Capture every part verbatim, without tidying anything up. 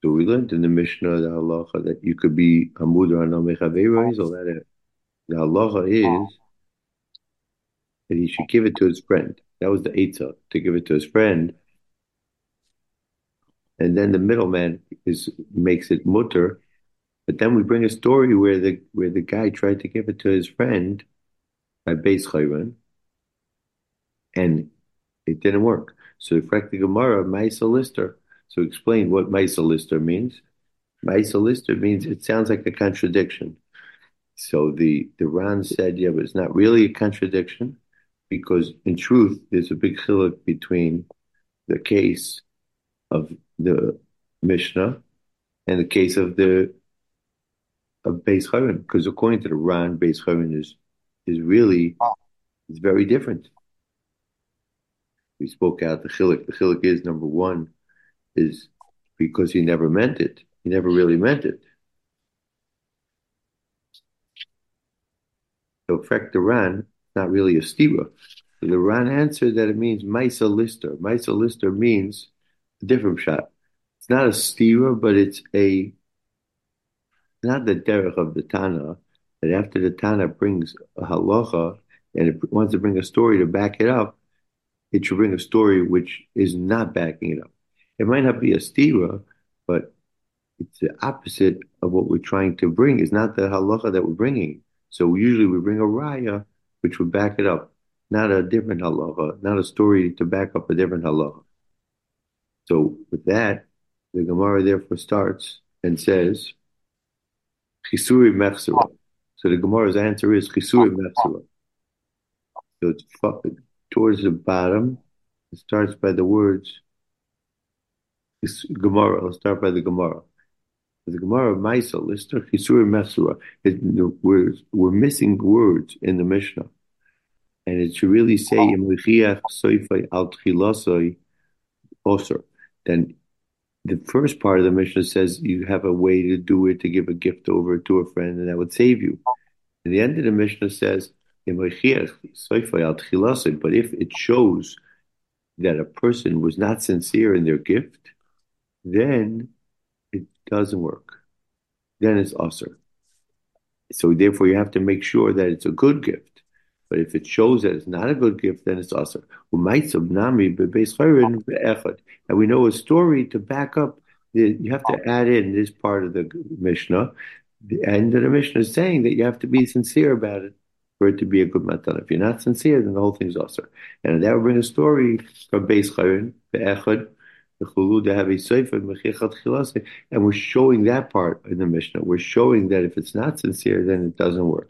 So we learned in the Mishnah, the halacha, that you could be a mudar on Mechaverois, or that the halacha is that he should give it to his friend. That was the Eitzah, to give it to his friend. And then the middleman is makes it mutter. But then we bring a story where the where the guy tried to give it to his friend by Beis Chayron, and it didn't work. So the the Gemara, Maisa Lister. So explain what Maisa Lister means. Maisa Lister means it sounds like a contradiction. So the, the Ran said, yeah, but it's not really a contradiction because in truth, there's a big chiluk between the case of the Mishnah and the case of the of Beis Charon. Because according to the Ran, Beis Charon is is really is very different. We spoke out the chiluk. The chiluk is number one is because he never meant it. He never really meant it. So fact the Ran, not really a stira. So the Ran answered that it means Maisa Lister. Maisa Lister means a different shot. It's not a stira, but it's a not the derech of the Tana. That after the Tana brings a halacha and it wants to bring a story to back it up, it should bring a story which is not backing it up. It might not be a stira, but it's the opposite of what we're trying to bring. It's not the halacha that we're bringing. So usually we bring a raya which would back it up, not a different halacha, not a story to back up a different halacha. So with that, the Gemara therefore starts and says, Chisuri Mechsura. So the Gemara's answer is Chisuri Mechsura. So it's towards the bottom. It starts by the words Gemara. I'll start by the Gemara. The Gemara of Maisa, Lister, Chisuri Mechsura. We're, we're missing words in the Mishnah. And it should really say, Imlichiach Soifai Al Tchilasoi Osir. Then the first part of the Mishnah says you have a way to do it, to give a gift over to a friend, and that would save you. And the end of the Mishnah says, but if it shows that a person was not sincere in their gift, then it doesn't work. Then it's usher. So therefore you have to make sure that it's a good gift. But if it shows that it's not a good gift, then it's usher. And we know a story to back up. You have to add in this part of the Mishnah. The end of the Mishnah is saying that you have to be sincere about it for it to be a good matan. If you're not sincere, then the whole thing's usher. And that will bring a story from Beis Charon, Be'echad, and we're showing that part in the Mishnah. We're showing that if it's not sincere, then it doesn't work.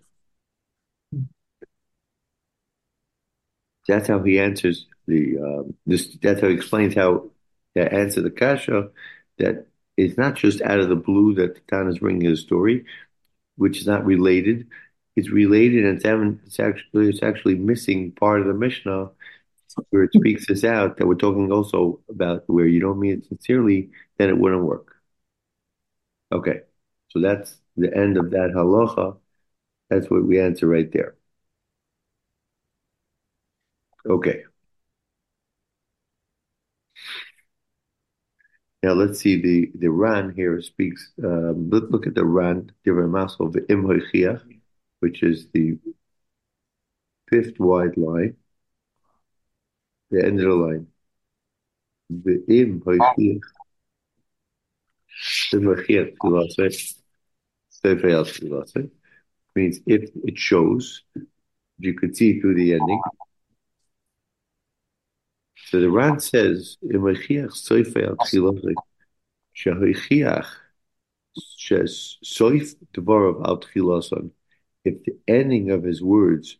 That's how he answers the. Um, this. That's how he explains how to answer the kasha. That it's not just out of the blue that the Tana is bringing a story, which is not related. It's related, and it's, it's actually it's actually missing part of the Mishnah where it speaks this out. That we're talking also about where you don't mean it sincerely, then it wouldn't work. Okay, so that's the end of that halacha. That's what we answer right there. Okay. Now let's see the the Ran here speaks. Um, let's look at the Ran Divrei Masel Ve'im Hoichiach, which is the fifth wide line, the end of the line. Ve'im Hoichiach Ve'im Hoichiach Tzilasei means if it shows, you could see through the ending. So the Ran says, "Im Hoichiach Soifei Al Tzilasei Shehoichiach." Says Soif Dvarav Al Tchilason. If the ending of his words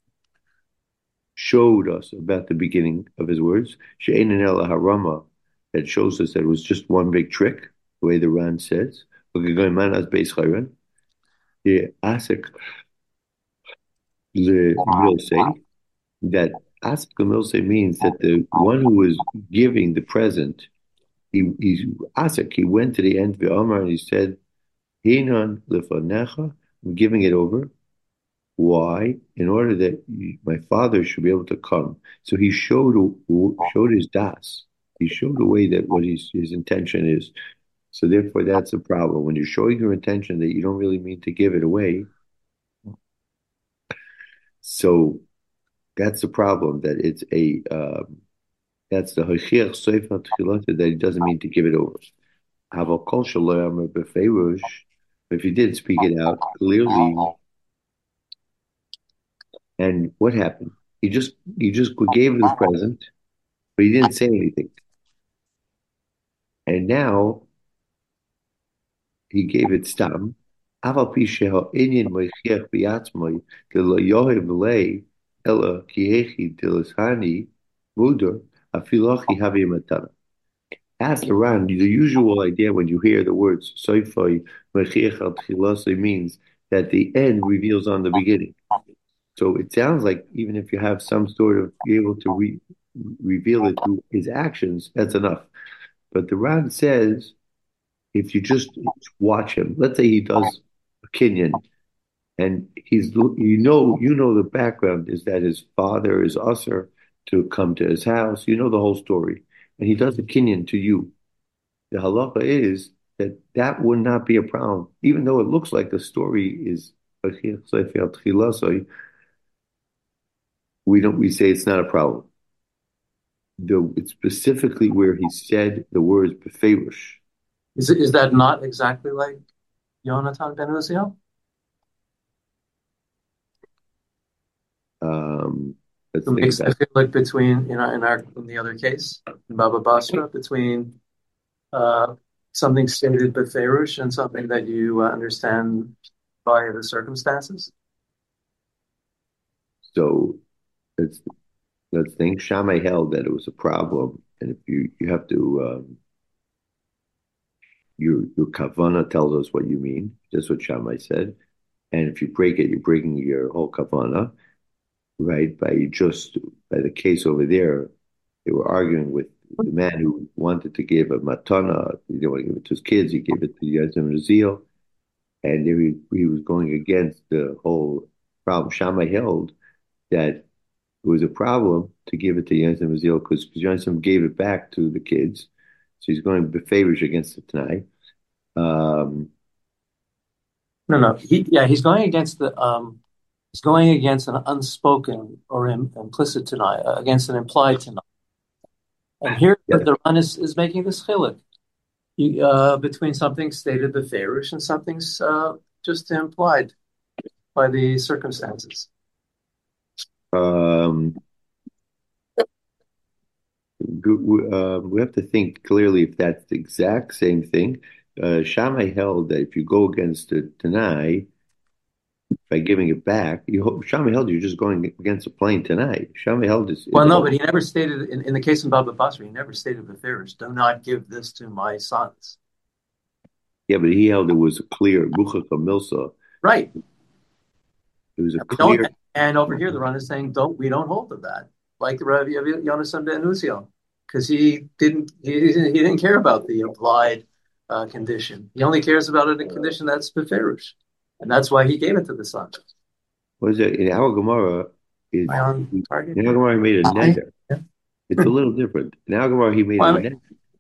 showed us about the beginning of his words, She'ein El Harama, that shows us that it was just one big trick, the way the Ran says. As Beis Chayron, the Asik Milse, that Asik Milse means that the one who was giving the present, he he's Asik, he went to the end of the Amar and he said, Hinan lefanecha, I'm giving it over. Why? In order that my father should be able to come. So he showed showed his das. He showed the way that what his his intention is. So therefore, that's a problem. When you're showing your intention that you don't really mean to give it away, so that's the problem. That it's a um, that's the hashir soifa tchilata that he doesn't mean to give it over. Haval kol shelo yamer befeirush. If he did speak it out clearly, and what happened? He just he just gave the present, but he didn't say anything. And now he gave it stam. Aval pi sheha inyan moichiach biatzmoi de lo yohev lei ela kiechi dilashani muder afilochi havi matana. Ask around, the usual idea when you hear the words soifoi moichiach al tchilosoi means that the end reveals on the beginning. So it sounds like even if you have some sort of be able to re reveal it through his actions, that's enough. But the Ran says if you just watch him, let's say he does a Kenyan, and he's you know you know the background is that his father is usher to come to his house. You know the whole story, and he does a Kenyan to you. The halacha is that that would not be a problem, even though it looks like the story is we don't we say it's not a problem. The, it's specifically where he said the words befeirush. Is it, is that not exactly like Yonatan ben Uziel? Um, let's Who think makes about I it. feel like between you know in our in the other case, in Baba Basra, between uh, something stated befeirush and something that you uh, understand by the circumstances. So let's let's think. Shammai held that it was a problem, and if you you have to um, your your kavana tells us what you mean. That's what Shammai said. And if you break it, you're breaking your whole kavana, right? By just by the case over there, they were arguing with the man who wanted to give a matana. He didn't want to give it to his kids. He gave it to Yazim Razil, and he, he was going against the whole problem. Shammai held that it was a problem to give it to Yazim Razil because Yazim gave it back to the kids. So he's going befavorish against the Tanai. Um, No, no, he yeah he's going against the um he's going against an unspoken or im, implicit tonight uh, against an implied tonight. And here yeah. the Ran is, is making this chiluk uh, between something stated befeirush and something's uh, just implied by the circumstances. Um, uh, we have to think clearly if that's the exact same thing. Uh, Shammai held that if you go against the Tanai by giving it back, you Shammai held you're just going against a plain Tanai. Shammai held is Well, it's no, all but he never stated in, in the case of Baba Basra, he never stated befeirush. Do not give this to my sons. yeah, but he held it was a clear Muchach Milsa. Right. It was a We don't. clear. And over here, the Ran is saying, "Don't we don't hold to that." Like the Rabbi Yonasan ben Uziel, because he didn't he, he didn't care about the implied uh, condition. He only cares about a condition that's befeirush, and that's why he gave it to the son. Was it in our Gemara? Is Am I on target? in our Gemara he made a neder. Yeah. It's a little different. In our Gemara he made a Well, neder.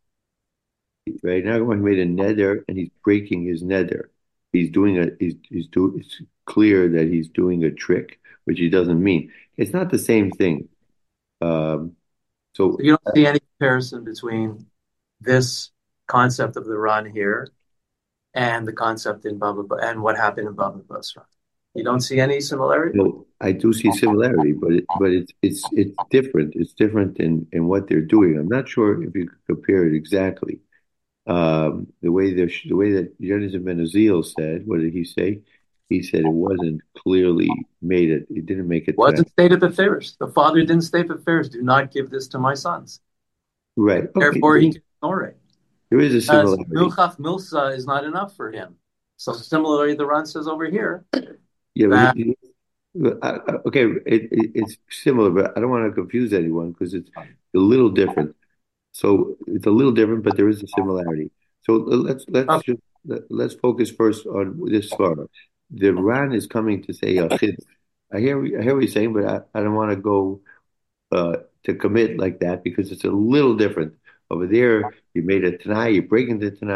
Right now, he made a neder, and he's breaking his neder. He's doing a. He's he's do. It's clear that he's doing a trick, which he doesn't mean. It's not the same thing. Um, so so you don't see any comparison between this concept of the Ran here and the concept in Baba and what happened in Baba Basra. You don't see any similarity? no, I do see similarity, but it, but it's it's it's different. It's different in in what they're doing. I'm not sure if you could compare it exactly. Um, the way the the way that Jonathan Ben Azil said, what did he say? He said it wasn't clearly made it. It didn't make it to Wasn't stated befeirush. The father didn't state befeirush. Do not give this to my sons. right. Okay, Therefore, he can ignore it. there is a As similarity. milchach milsa is not enough for him. So similarly, the Ran says over here Yeah, but that he, he, I, I- okay, it, it, it's similar, but I don't want to confuse anyone because it's a little different. So it's a little different, but there is a similarity. So let's let's uh, just let, let's focus first on this svara. The Ran is coming to say Yachid. I hear I hear what you're saying, but I, I don't want to go uh, to commit like that because it's a little different. Over there, you made a Tanai, you're breaking the Tanai.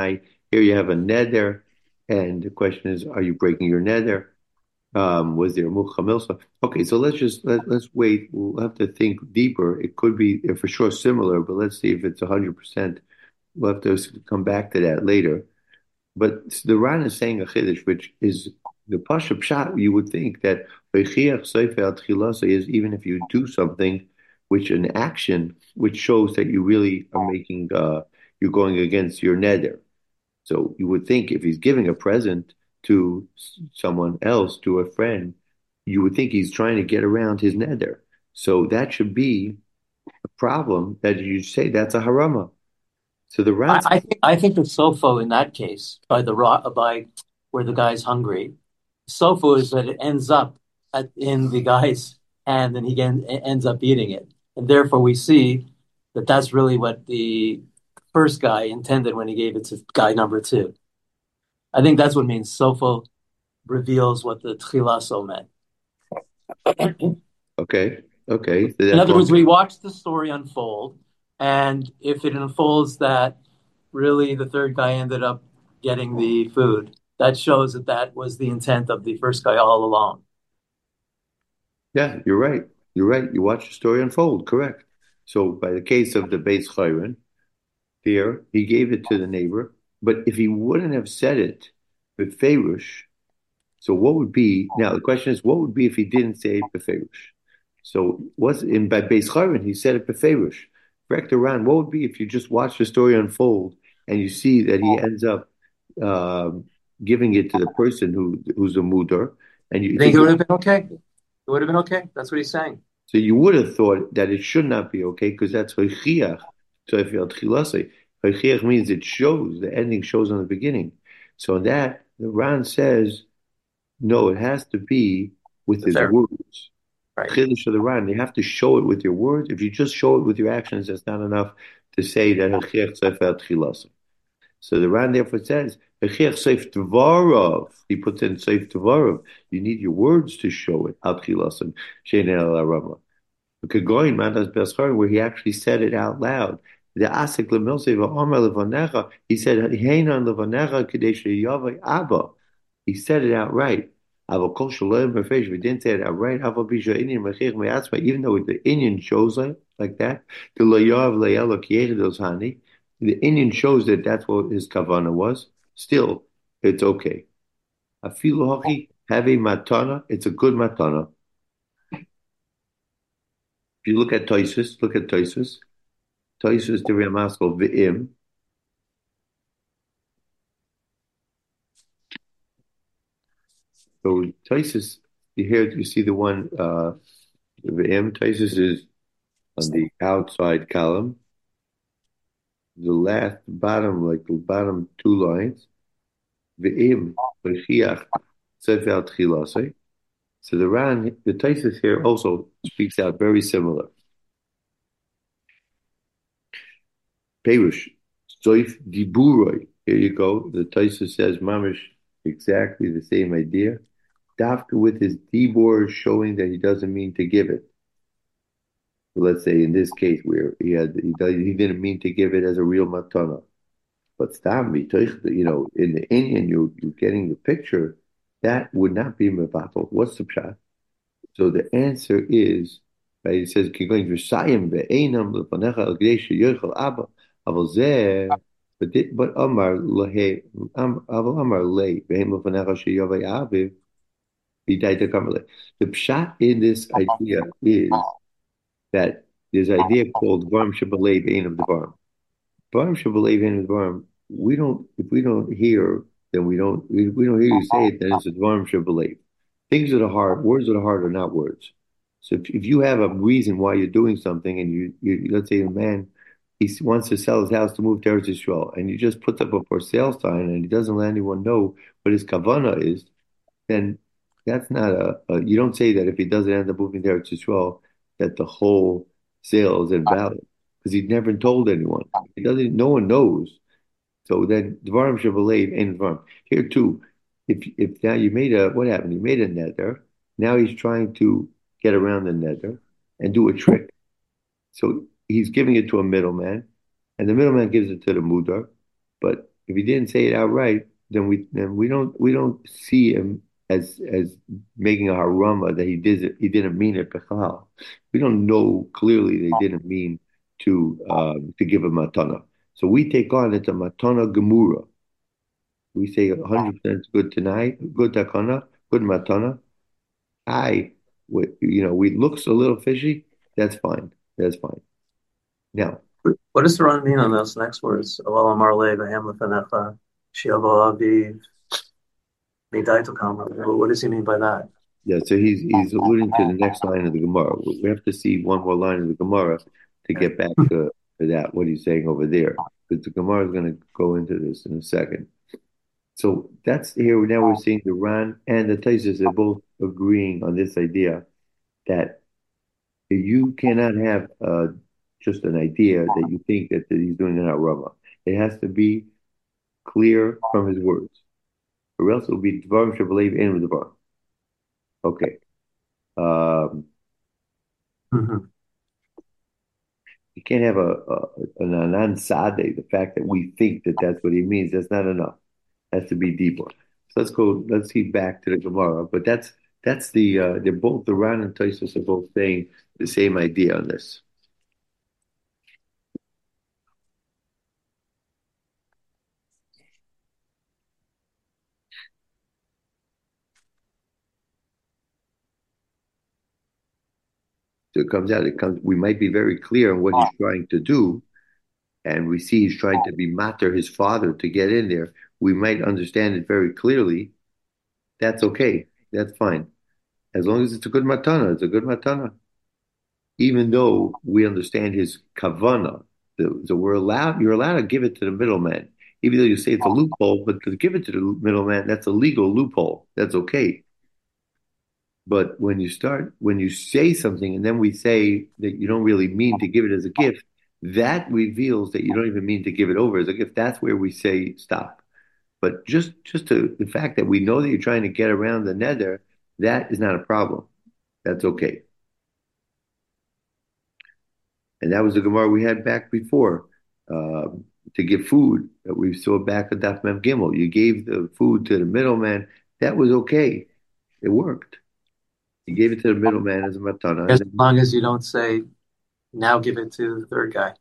Here you have a neder, and the question is, are you breaking your neder? Um, was there Mucha Okay, so let's just let, let's wait. We'll have to think deeper. It could be uh, for sure similar, but let's see if it's one hundred percent. We'll have to come back to that later. But the Ran is saying a chiddush, which is the pasha pshat. You would think that v'chiach sefer al tchilasa is even if you do something, which an action which shows that you really are making, uh, you're going against your neder. So you would think if he's giving a present to someone else, to a friend, you would think he's trying to get around his neder. So that should be a problem that you say that's a harama. So the I, Ran I think I think the sofo in that case by the rock by where the guy's hungry, sofo is that it ends up at, in the guy's hand and he gen, ends up eating it, and therefore we see that that's really what the first guy intended when he gave it to guy number two. I think that's what means sofo reveals what the tchilaso meant. Okay, okay. So In that's other one. words, we watch the story unfold, and if it unfolds that really the third guy ended up getting the food, that shows that that was the intent of the first guy all along. Yeah, you're right. You're right. You watch the story unfold. Correct. So by the case of the Beis Chayrin, there he gave it to the neighbor, but if he wouldn't have said it with Ferush, so what would be now? The question is, what would be if he didn't say it beferish? So what's in by Beis Charin? He said it beferish. Correct around. What would be if you just watch the story unfold and you see that he ends up um, giving it to the person who who's a mudar, and you You think think it would have been okay? It would have been okay. That's what he's saying. so you would have thought that it should not be okay because that's hoichiach. So if you're tchilase, hoichiach means it shows the ending shows on the beginning. So that the Ran says no, it has to be with his Fair, words. right? Chiddush of the Ran, you have to show it with your words. If you just show it with your actions, that's not enough to say that Hechiach Sefer Tchilasa. So the Ran therefore says, Hechiach Seif Tvarov. He puts in Seif Tvarov. You need your words to show it. Al Tchilasa. Shein El Arama. Kegoin Manas Beschar, where he actually said it out loud. The Asik Lemilse V'Omer Levanecha. He said, Heinan Levanecha Kadesh Yavai Abba. He said it outright. Aval kol shalom b'feish. We didn't say it outright. Aval bisha inyan mechich me'atzma. Even though the Indian shows like, like that, the loyav le'elo kiyedos hani. The Indian shows that that's what his kavana was. Still, it's okay. Afilu hochi have a matana. It's a good matana. If you look at Toisus, look at Toisus. Toisus the Ramaskal v'im. So Toisus, you hear, you see the one uh, v'im. Toisus is on the outside column, the last bottom, like the bottom two lines, ve'im v'chiach sefer tchilasei. So the Ran, the Taisus here also speaks out very similar. Perush, soif diburoi. Here you go. The Taisus says mamish exactly the same idea. Dafka with his dibur showing that he doesn't mean to give it. So let's say in this case where he had he, he didn't mean to give it as a real matana. But stam you know, in the Indian, you you're getting the picture. That would not be mevatel. What's the pshat? So the answer is, right? It says, "Kigoyin v'sayim ve'einam lefanecha al gdei sheyochel abba aval zeh." But di- but Amar lehe am aval Amar le ve'em lefanecha sheyovei aviv v'dai tekamar le. The pshat in this idea is that there's an idea called Dvarim Shebalev Ein of Dvarim. Dvarim Shebalev Ein of Dvarim. We don't, if we don't hear, then we don't, we, we don't hear you say it, then it's a Dvarim Shebalev. Things that are hard, words that are hard are not words. So if, if you have a reason why you're doing something and you, you let's say a man, he wants to sell his house to move to Eretz Yisrael and he just puts up a for sale sign and he doesn't let anyone know what his kavana is, then that's not a, a you don't say that if he doesn't end up moving there to Israel, that the whole sale is invalid because he never told anyone. He doesn't. No one knows. So then Dvarim Shabalev and Dvarim. Here too, if if now you made a what happened? You made a nether. Now he's trying to get around the nether and do a trick. So he's giving it to a middleman, and the middleman gives it to the mudar, but if he didn't say it outright, then we then we don't we don't see him as as making a harama that he did it, he didn't mean it b'chal. We don't know clearly that he didn't mean to um, to give a matana. So we take on it's a matana gemura. We say one hundred percent good tonight, good takana, good matana. I, you know, we looks a little fishy. That's fine. That's fine. Now, What does the Ron mean on those next words? Olam Marle v'hem lefanecha, shiavo aviv, midai tokama. What does he mean by that? yeah, so he's he's alluding to the next line of the Gemara. We have to see one more line of the Gemara to get back to, to that, what he's saying over there. Because the Gemara is going to go into this in a second. So that's here. Now we're seeing the Ran and the Taisus are both agreeing on this idea that you cannot have uh, just an idea that you think that, that he's doing an Rama. It has to be clear from his words, or else it will be Dvarim Shabalev in with Dvarim. Okay. Um, Mhm. you can't have a, a an anan sade, the fact that we think that that's what he means. That's not enough. It has to be deeper. So let's go. Let's see back to the Gemara. But that's that's the uh, they're both the Ran and Taisus are both saying the same idea on this. So it comes out. It comes. We might be very clear on what he's trying to do, and we see he's trying to be matter his father to get in there. We might understand it very clearly. That's okay. That's fine. As long as it's a good matana, it's a good matana. Even though we understand his kavana, the, the we're allowed, you're allowed to give it to the middleman, even though you say it's a loophole, but to give it to the middleman, that's a legal loophole. That's okay. But when you start, when you say something and then we say that you don't really mean to give it as a gift, that reveals that you don't even mean to give it over as a gift. That's where we say stop. But just just to the fact that we know that you're trying to get around the nether, that is not a problem. That's okay. And that was the Gemara we had back before. Um, to give food that we saw back at Daf Mem Gimel. You gave the food to the middleman. That was okay. It worked. You gave it to the middleman as a matana, and As then, long as you don't say, now give it to the third guy.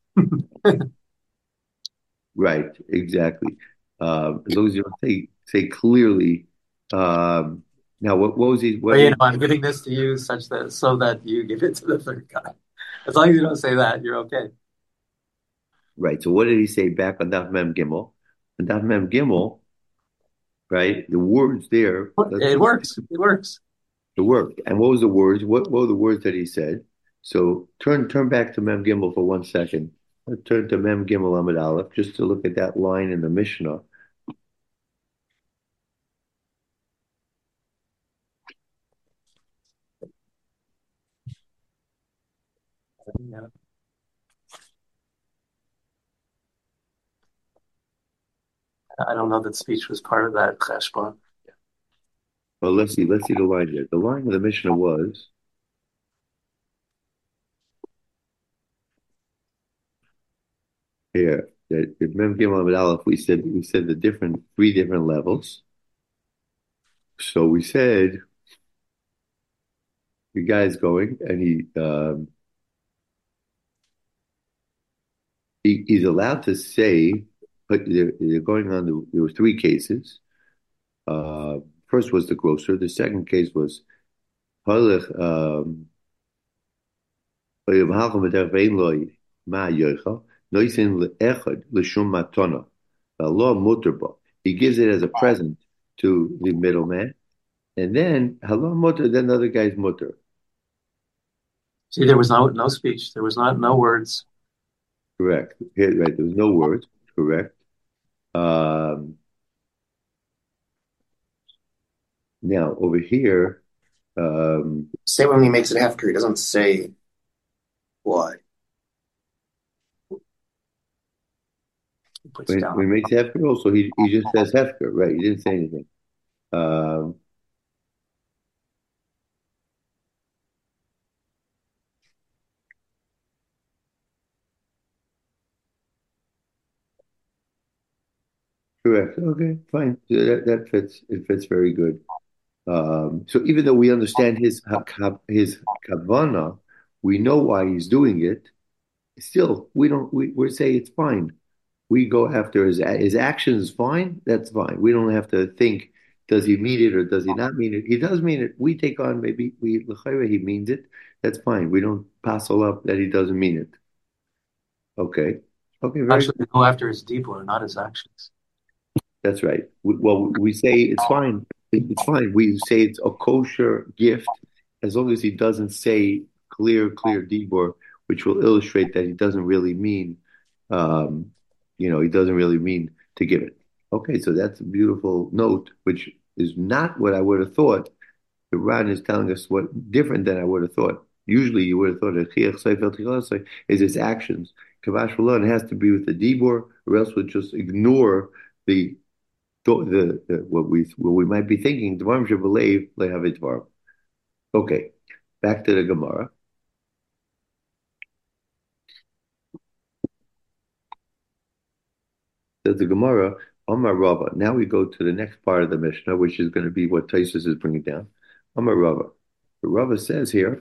right, exactly. Um, as long as you don't say say clearly. Um, now, what, what was he? Or, What you did know, I'm giving this to you such that so that you give it to the third guy. As long as you don't say that, you're okay. right? So, what did he say back on Daf Mem Gimel? On Daf Mem Gimel, right? The words there. Let's It look. works. It works. It worked. And what was the words? What, what were the words that he said? So turn turn back to Mem Gimel for one second. Let's turn to Mem Gimel Amid Aleph just to look at that line in the Mishnah. Yeah. I don't know that speech was part of that cheshbon. Well, let's see. Let's see the line here. The line of the Mishnah was here. That in Mem Gimel Amid Aleph, we said we said the different three different levels. So we said the guy's going and he um, he, he's allowed to say, but they're, they're going on. The, there were three cases. Uh, first was the grocer. The second case was Halach, um, he gives it as a present to the middleman, and then halal mutter, then the other guy's mutter. See, there was no no speech. There was not no words. Correct. Here, right. There was no words. Correct. Um, now over here, um, Say when he makes it hefker, he doesn't say why. He puts when, when down. he makes hefker, also he he just says hefker, right? He didn't say anything. Um, Correct. Okay, fine. So that, that fits. It fits very good. Um, so even though we understand his ha- ka- his kavana, we know why he's doing it. Still, we don't. We we say it's fine. We go after his his actions. Fine, that's fine. We don't have to think. Does he mean it or does he not mean it? He does mean it. We take on maybe we l'chayra, he means it. That's fine. We don't passel up that he doesn't mean it. Okay. Okay. Very Actually, good. we go after his dibur, not his actions. That's right. We, well, we say it's fine. It's fine. We say it's a kosher gift as long as he doesn't say clear, clear dibur, which will illustrate that he doesn't really mean, um, you know, he doesn't really mean to give it. Okay, so that's a beautiful note, which is not what I would have thought. The Ran is telling us what different than I would have thought. Usually, you would have thought that chiach seifel tichasei is its actions. Kavash V'lo, it has to be with the dibur, or else we'll just ignore the the, the what we what we might be thinking. Dvarim shebelev lehavit dvarim. Okay, back to the Gemara. Says the Gemara, Amar Rava. Now we go to the next part of the Mishnah, which is going to be what Taisus is bringing down. Amar Rava. The Rava says here,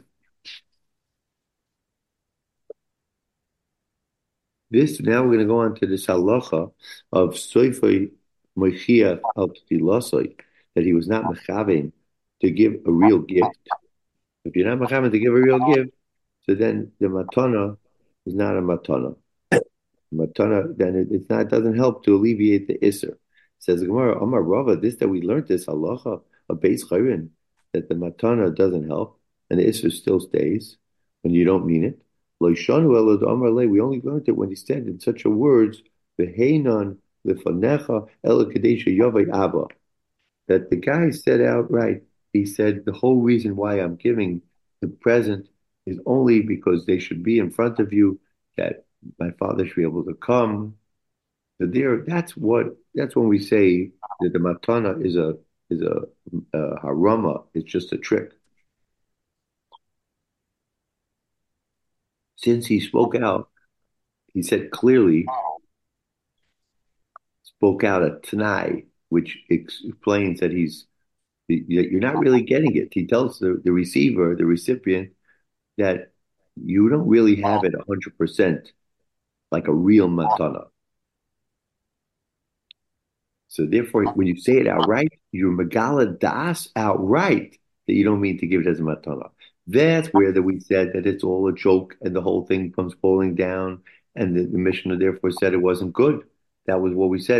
this now we're going to go on to this halacha of soifei mochiach al tfilasoi, that he was not mechavein to give a real gift. If you're not mechavein to give a real gift, so then the matana is not a matana. Matana, then it, it's not, it doesn't help to alleviate the isser. Says the Gemara, Amar Rava, this that we learned this halacha of Beis Chayrin, that the matana doesn't help and the isser still stays when you don't mean it. Lo yishanu elo d'amar le, we only learned it when he said in such a words, v'heinan lefanecha elo kadesha yavai abba, that the guy said outright, he said the whole reason why I'm giving the present is only because they should be in front of you, that my father should be able to come. So there, that's what that's when we say that the matana is a is a, a harama. It's just a trick. Since he spoke out, he said clearly, spoke out at Tanai, which explains that he's that you're not really getting it. He tells the, the receiver, the recipient, that you don't really have it one hundred percent like a real matana. So therefore, when you say it outright, you're megala das outright that you don't mean to give it as a matana. That's where that we said that it's all a joke and the whole thing comes falling down, and the, the Mishnah therefore said it wasn't good. That was what we said.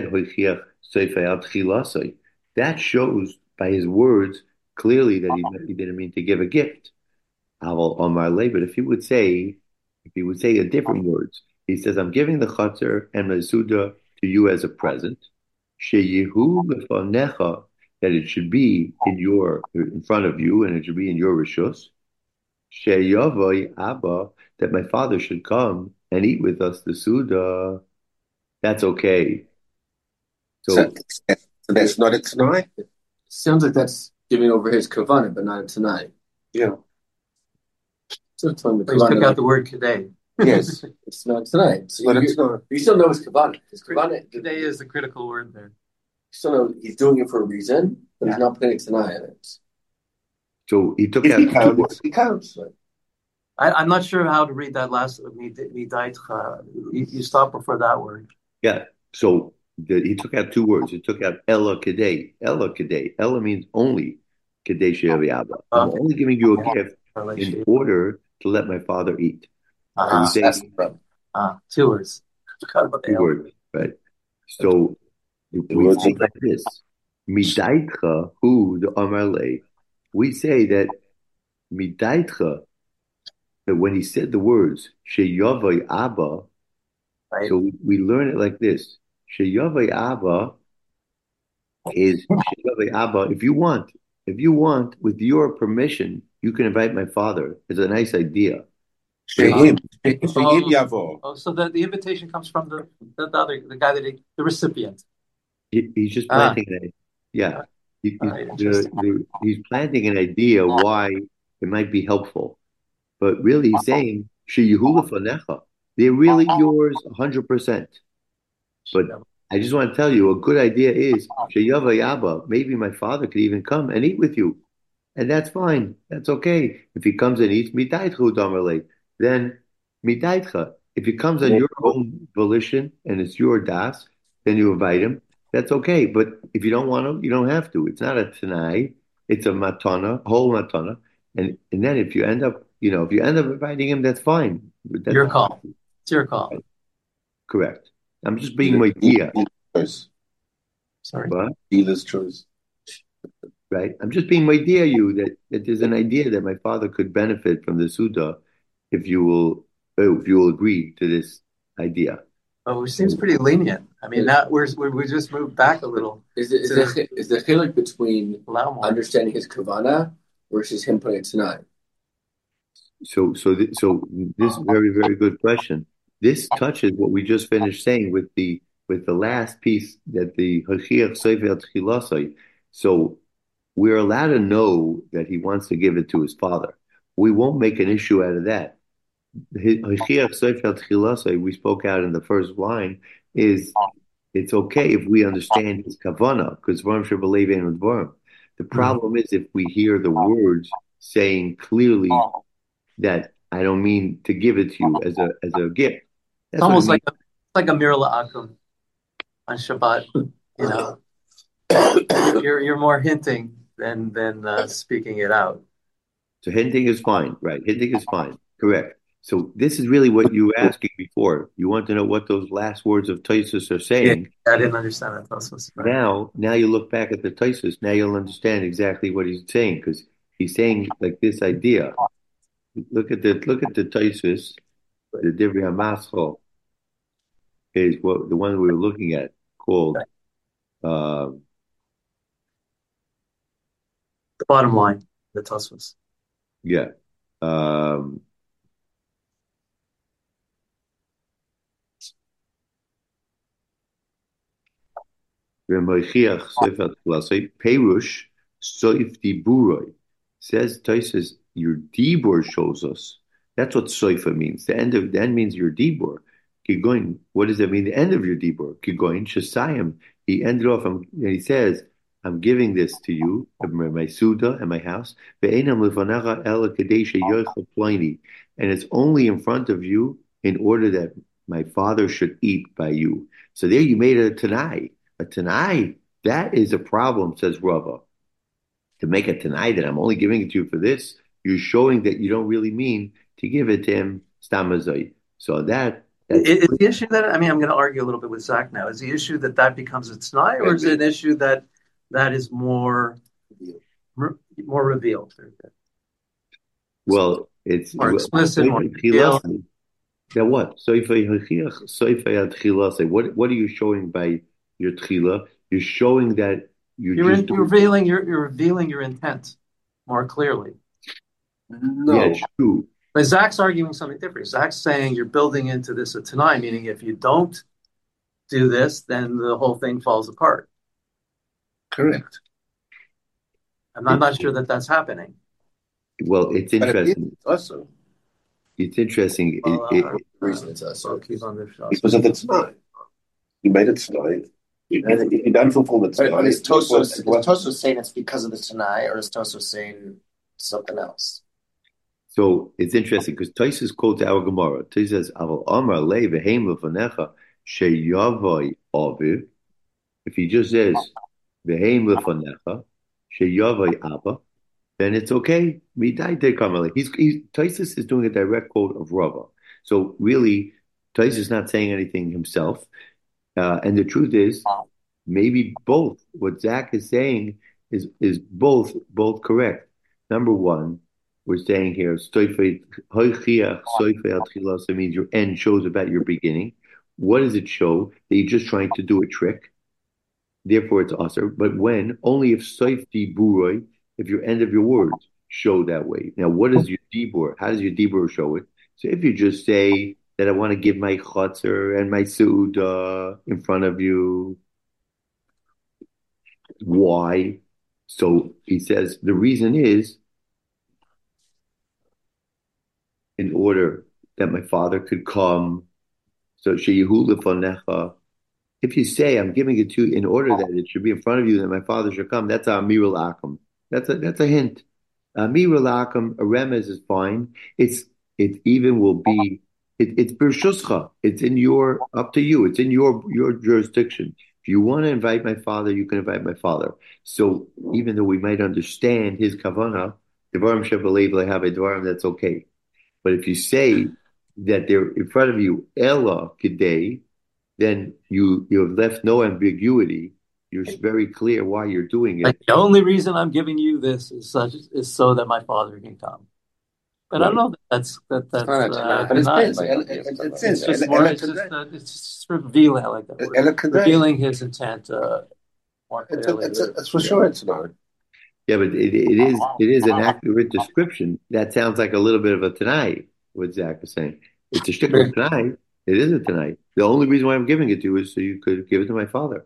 That shows by his words clearly that he, he didn't mean to give a gift. But if he would say, if he would say a different words, he says, "I'm giving the chatzar and the suda to you as a present." Sheyehu lefanecha, that it should be in your in front of you and it should be in your rishus. Sheyavoy Abba, that my father should come and eat with us the suda. That's okay. So, So so that's not a tonight? Sounds like that's giving over his kavanah, but not tonight. Yeah. So it's on the But he took kavanah, out like, the word kadei. Yes. it's not tonight. So But you, it's not. you still know his kavanah. His kavanah, you Kadei is the critical word there. still know he's doing it for a reason, but he's not putting it tonight in it. so he took If out he two counts, words. he counts. I, I'm not sure how to read that last midaitcha. You, you stop before that word. Yeah. So the, he took out two words. He took out Ella Kadei. Ella Kadei. Ella means only Kadei She'avi Abba. I'm Okay. only giving you a Yeah. gift in order to let my father eat. So we Uh-huh. say That's the problem. Uh, two words. Forgot about the two L. words, right? So we say like this: Midaitcha hu the Amarle. We say that Midaitcha, that when he said the words Sheyavai Abba, Right? so we, we learn it like this: Sheyavai Abba is Sheyavai Abba. If you want, if you want, with your permission, you can invite my father. It's a nice idea. Shehim. Oh, Shehim Yavo. oh, so the, the invitation comes from the, the, the other the guy that he, the recipient. He, he's just Ah. planting an idea. Yeah, he, Ah, he's, interesting. the, the, he's planting an idea why it might be helpful, but really he's saying sheyehula fanecha. They're really yours one hundred percent. But I just want to tell you a good idea is Sheyava Yaba. Maybe my father could even come and eat with you. And that's fine. That's okay. If he comes and eats, mitaitcha damarle, then mitaitcha. If he comes on your own volition and it's your das, then you invite him. That's okay. But if you don't want to, you don't have to. It's not a tanai. It's a matana, a whole matana. And and then if you end up, you know, if you end up inviting him, that's fine. That's Your call. It's your call. correct. I'm just being my dear. Choice. Sorry. What? Dealer's choice. Right? I'm just being my dear you that, that there's an idea that my father could benefit from the Suda if you will oh, if you will agree to this idea. Oh, which seems pretty lenient. I mean, now we're, we we just moved back a little. Is the, is to the, is the chiluk between allow more. understanding his kavana versus him putting it tonight? So so th- so this is a very, very good question. This touches what we just finished saying with the with the last piece that the Hachiach Sefer Tchilasai. So we're allowed to know that he wants to give it to his father. We won't make an issue out of that. Hachiach Sefer Tchilasai, we spoke out in the first line, is it's okay if we understand his kavana, because Dvarim Shebalev Ein Dvarim. The problem is if we hear the words saying clearly that I don't mean to give it to you as a as a gift. It's That's almost what it like a, like a mirla akum on Shabbat. You know, you're you're more hinting than than uh, speaking it out. So hinting is fine, right? Hinting is fine, correct. So this is really what you were asking before. You want to know what those last words of Taisus are Yeah, saying. I didn't understand that. That's what's right. Now, now you look back at the Taisus. Now you'll understand exactly what he's saying because he's saying like this idea. Look at the look at the Taisus, the Divrei Hamaschal is what the one we were looking at called. Uh, The bottom line, the Tosfos. yeah. Um, Remoichiach Sefer Tchilasei, Perush Soif Diburoi. Says Taisus, your Dibur shows us. That's what Soifa means. The end of the end means your Dibur. Kigoin. What does that mean? The end of your Dibur. Kigoin Shasayim. He ended off and he says, I'm giving this to you, my Suda and my house. Ve'enam lefanecha ela kadesha yochel pliny. And it's only in front of you in order that my father should eat by you. So there you made a Tanai. A Tanai, that is a problem, says Rava. To make a Tanai that I'm only giving it to you for this, you're showing that you don't really mean to give it to him stamazai. So that that's Is the issue that I mean, I'm going to argue a little bit with Zach now. Is the issue that that becomes a t'nai, or is it an issue that that is more more revealed, well, it's more explicit, more revealed? Now what? So if I what what are you showing by your tchila? You're showing that you You're, just in, you're revealing you're, you're revealing your intent more clearly. No. yeah, true. But Zach's arguing something different. Zach's saying you're building into this a t'nai, meaning if you don't do this, then the whole thing falls apart. Correct. And I'm not sure that that's happening. Well, it's But it interesting. is also It's interesting. Well, It- uh, it- the reason it's us. so keep on the shot. Because of the tonight. You made it tonight. You, you, you don't fulfill the But, tonight. but is Tosos, is It was- Tosos saying it's because of the Tanai, or is Tosos saying something else? So it's interesting because Taisus quotes our Gemara. Taisus says, "Aval Amar Le Veheim Lefanecha Sheyavoi Aviv." If he just says Veheim Lefanecha Sheyavoi Abba, then it's okay. Midaite Kamale. He's he's Taisus is doing a direct quote of Rava. So really, Taisus is not saying anything himself. Uh, and the truth is, maybe both. What Zach is saying is is both both correct. Number one, we're saying here, stoifei hoichiach soifei al tchilas, means your end shows about your beginning. What does it show? That you're just trying to do a trick. Therefore, it's usher. But when? Only if soif diburoi, if your end of your words show that way. Now, what is your dibur? How does your dibur show it? So if you just say that I want to give my chotzer and my suda in front of you, why? So he says the reason is in order that my father could come. So sheyehu lefanecha If you say I'm giving it to you in order that it should be in front of you, that my father should come, that's a amirul akum. That's a that's a hint. Amirul akum, a remez is fine. It's it even will be it, it's birshuscha. It's in your up to you. It's in your your jurisdiction. If you want to invite my father, you can invite my father. So even though we might understand his kavana, devarim shebalev lehav devarim, that's okay. But if you say that they're in front of you, Ella Kidei, then you you have left no ambiguity. You're very clear why you're doing Like it. the only reason I'm giving you this is such is so that my father can come. But I don't Right. know that that's that that's not a uh, But it's denied. basic. It- it- it- It's in. It's just Ela- more. Ela It's just Kadei. uh, it's just revealing. I like that word. Ela Kadei. Revealing his intent uh, more It's a- clearly. it's a- it's for sure it's not. Yeah, but it, it is it is an accurate description. That sounds like a little bit of a Tanai, what Zach is saying. It's a shtickle Tanai. It is a Tanai. The only reason why I'm giving it to you is so you could give it to my father.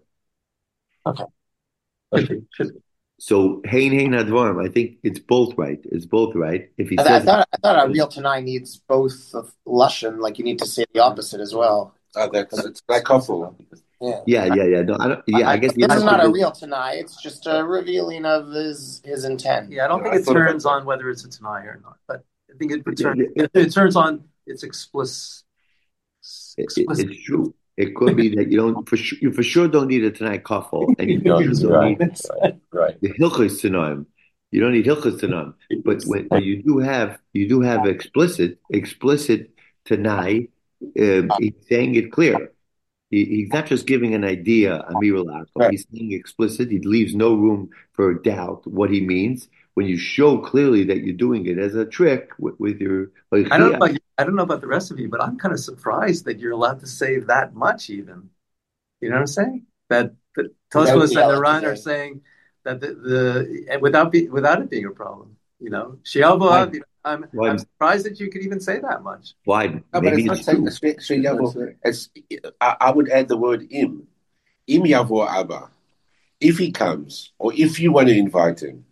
Okay. Should be, should be. So hein hein advarim. I think it's both right. It's both right. If he I, I says thought I thought a real Tanai needs both of Lushan, like you need to say the opposite as well. Uh, that's it's like couple. Yeah. yeah, yeah, yeah. No, I don't. Yeah, I guess the This is answer not a is- real Tanai, it's just a revealing of his his intent. Yeah, I don't Yeah, think I it thought about turns that. on whether it's a Tanai or not, but I think it, Yeah, turns yeah. it, it turns on its explicit. It, it, explicit. it's true. It could be that you don't for sure. You for sure don't need a Tanai kafel, and you for sure don't right, need right, right. the hilchos tanoim. You don't need hilchos tanoim, but when, when you do have you do have explicit explicit tanai, uh, he's saying it clear. He, he's not just giving an idea, amirul akum. Right. He's saying explicit. He leaves no room for doubt what he means. When you show clearly that you're doing it as a trick with, with your, I don't know about you, I don't know about the rest of you, but I'm kind of surprised that you're allowed to say that much. Even, you know what I'm saying? That that Tosfos and Without Naran the- are saying that the, the and without be, without it being a problem. You know, Shialbo, I'm Why? I'm surprised that you could even say that much. Why? No, but Maybe it's not it's saying true. it's, it's, it's, it's I, I would add the word im. Im yavo abba. If he comes, or if you want to invite him.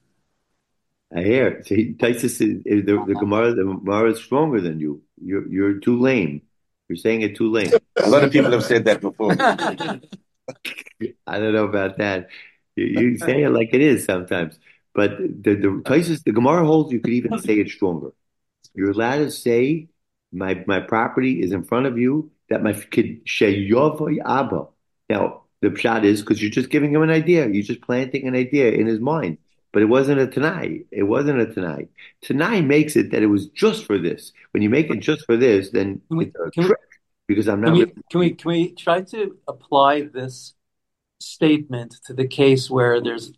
I hear. So he, Taisus is, is the, the Gemara. The Gemara is stronger than you. You're you're too lame. You're saying it too lame. A lot of people have said that before. I don't know about that. You, you say it like it is sometimes, but the the Taisus, the Gemara holds you could even say it stronger. You're allowed to say, "My my property is in front of you." That my kid sheyavoy abba. Now the pshat is because you're just giving him an idea. You're just planting an idea in his mind. But it wasn't a Tanai. It wasn't a Tanai. Tanai makes it that it was just for this. When you make it just for this, then Can we- it's a can we- trick because I'm Can not. we can we can we try to apply this statement to the case where there's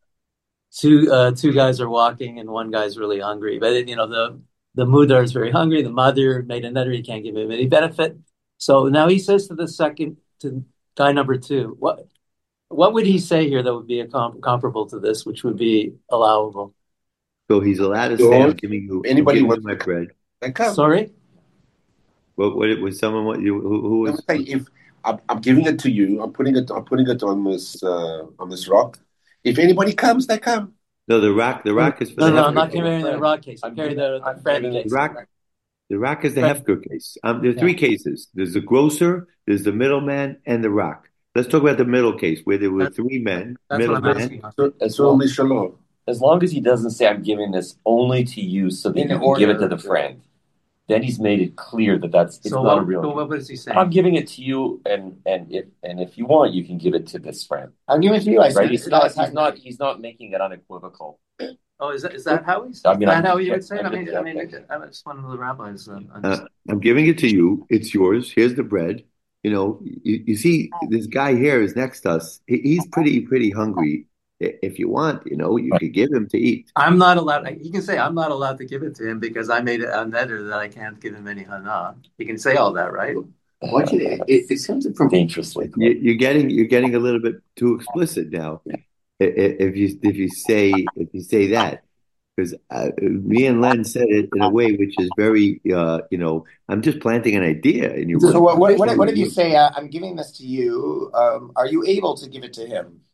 two uh, two guys are walking and one guy's really hungry, but you know the the mudar is very hungry. The mother made a netter; he can't give him any benefit. So now he says to the second to guy number two, what what would he say here that would be a com- comparable to this, which would be allowable? So he's allowed to say, "I'm giving you, Anybody I'm giving wants you my to- bread." Then come. Sorry. What? What? Was someone? What? You? Who, who I'm was? saying if I'm, I'm giving it to you, I'm putting it. I'm putting it on this uh, on this rock. If anybody comes, they come. No, the rock. The rock is for No, the no, hefker I'm not case. carrying the rock case. I'm I'm carrying giving- the, I'm the friend giving it- case. The rock. The rock is the Right. hefker case. Um, there are three cases. There's the grocer, there's the middleman, and the rock. Let's talk about the middle case where there were That's- three men, That's what I'm middleman. asking. So, As so long, only shalom. as long as he doesn't say, I'm giving this only to you so that In you can give it to order. the friend, then he's made it clear that that's it's So not a what, real. so what was he saying? I'm giving it to you, and and if and if you want, you can give it to this friend. I'm giving it to you. I Right? said He's it's not. not- He's not. He's not making it unequivocal. Oh, is that is that how he's? I mean, is that I'm how just- you would say it? I I'm mean, just I mean, joking. I just one of the rabbis. Uh, Uh, understand. I'm giving it to you. It's yours. Here's the bread. You know, you, you see, this guy here is next to us. He, he's pretty, pretty hungry. I- If you want, you know, you could give him to eat. I'm not allowed. He can say I'm not allowed to give it to him because I made a netter that I can't give him any hana. He can say all that, right? Why can't it, it, it sounds like from Dangerously. You, you're getting, you're getting a little bit too explicit now. I- I- If you, if you say, if you say that, because uh, me and Len said it in a way which is very, uh, you know, I'm just planting an idea in your So mind. what, what, what, what if you say, uh, I'm giving this to you, um, are you able to give it to him?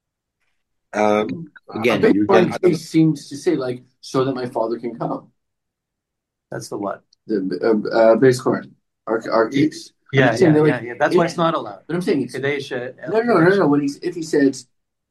Um, Again, I you're think getting- It seems to say like so that my father can come. That's the what? The uh, uh, base card, our our case. Yeah, I'm saying yeah, that, yeah, like, yeah. That's if- why it's not allowed. But I'm saying it's, Kadesha, no, no, no, no. When he if he says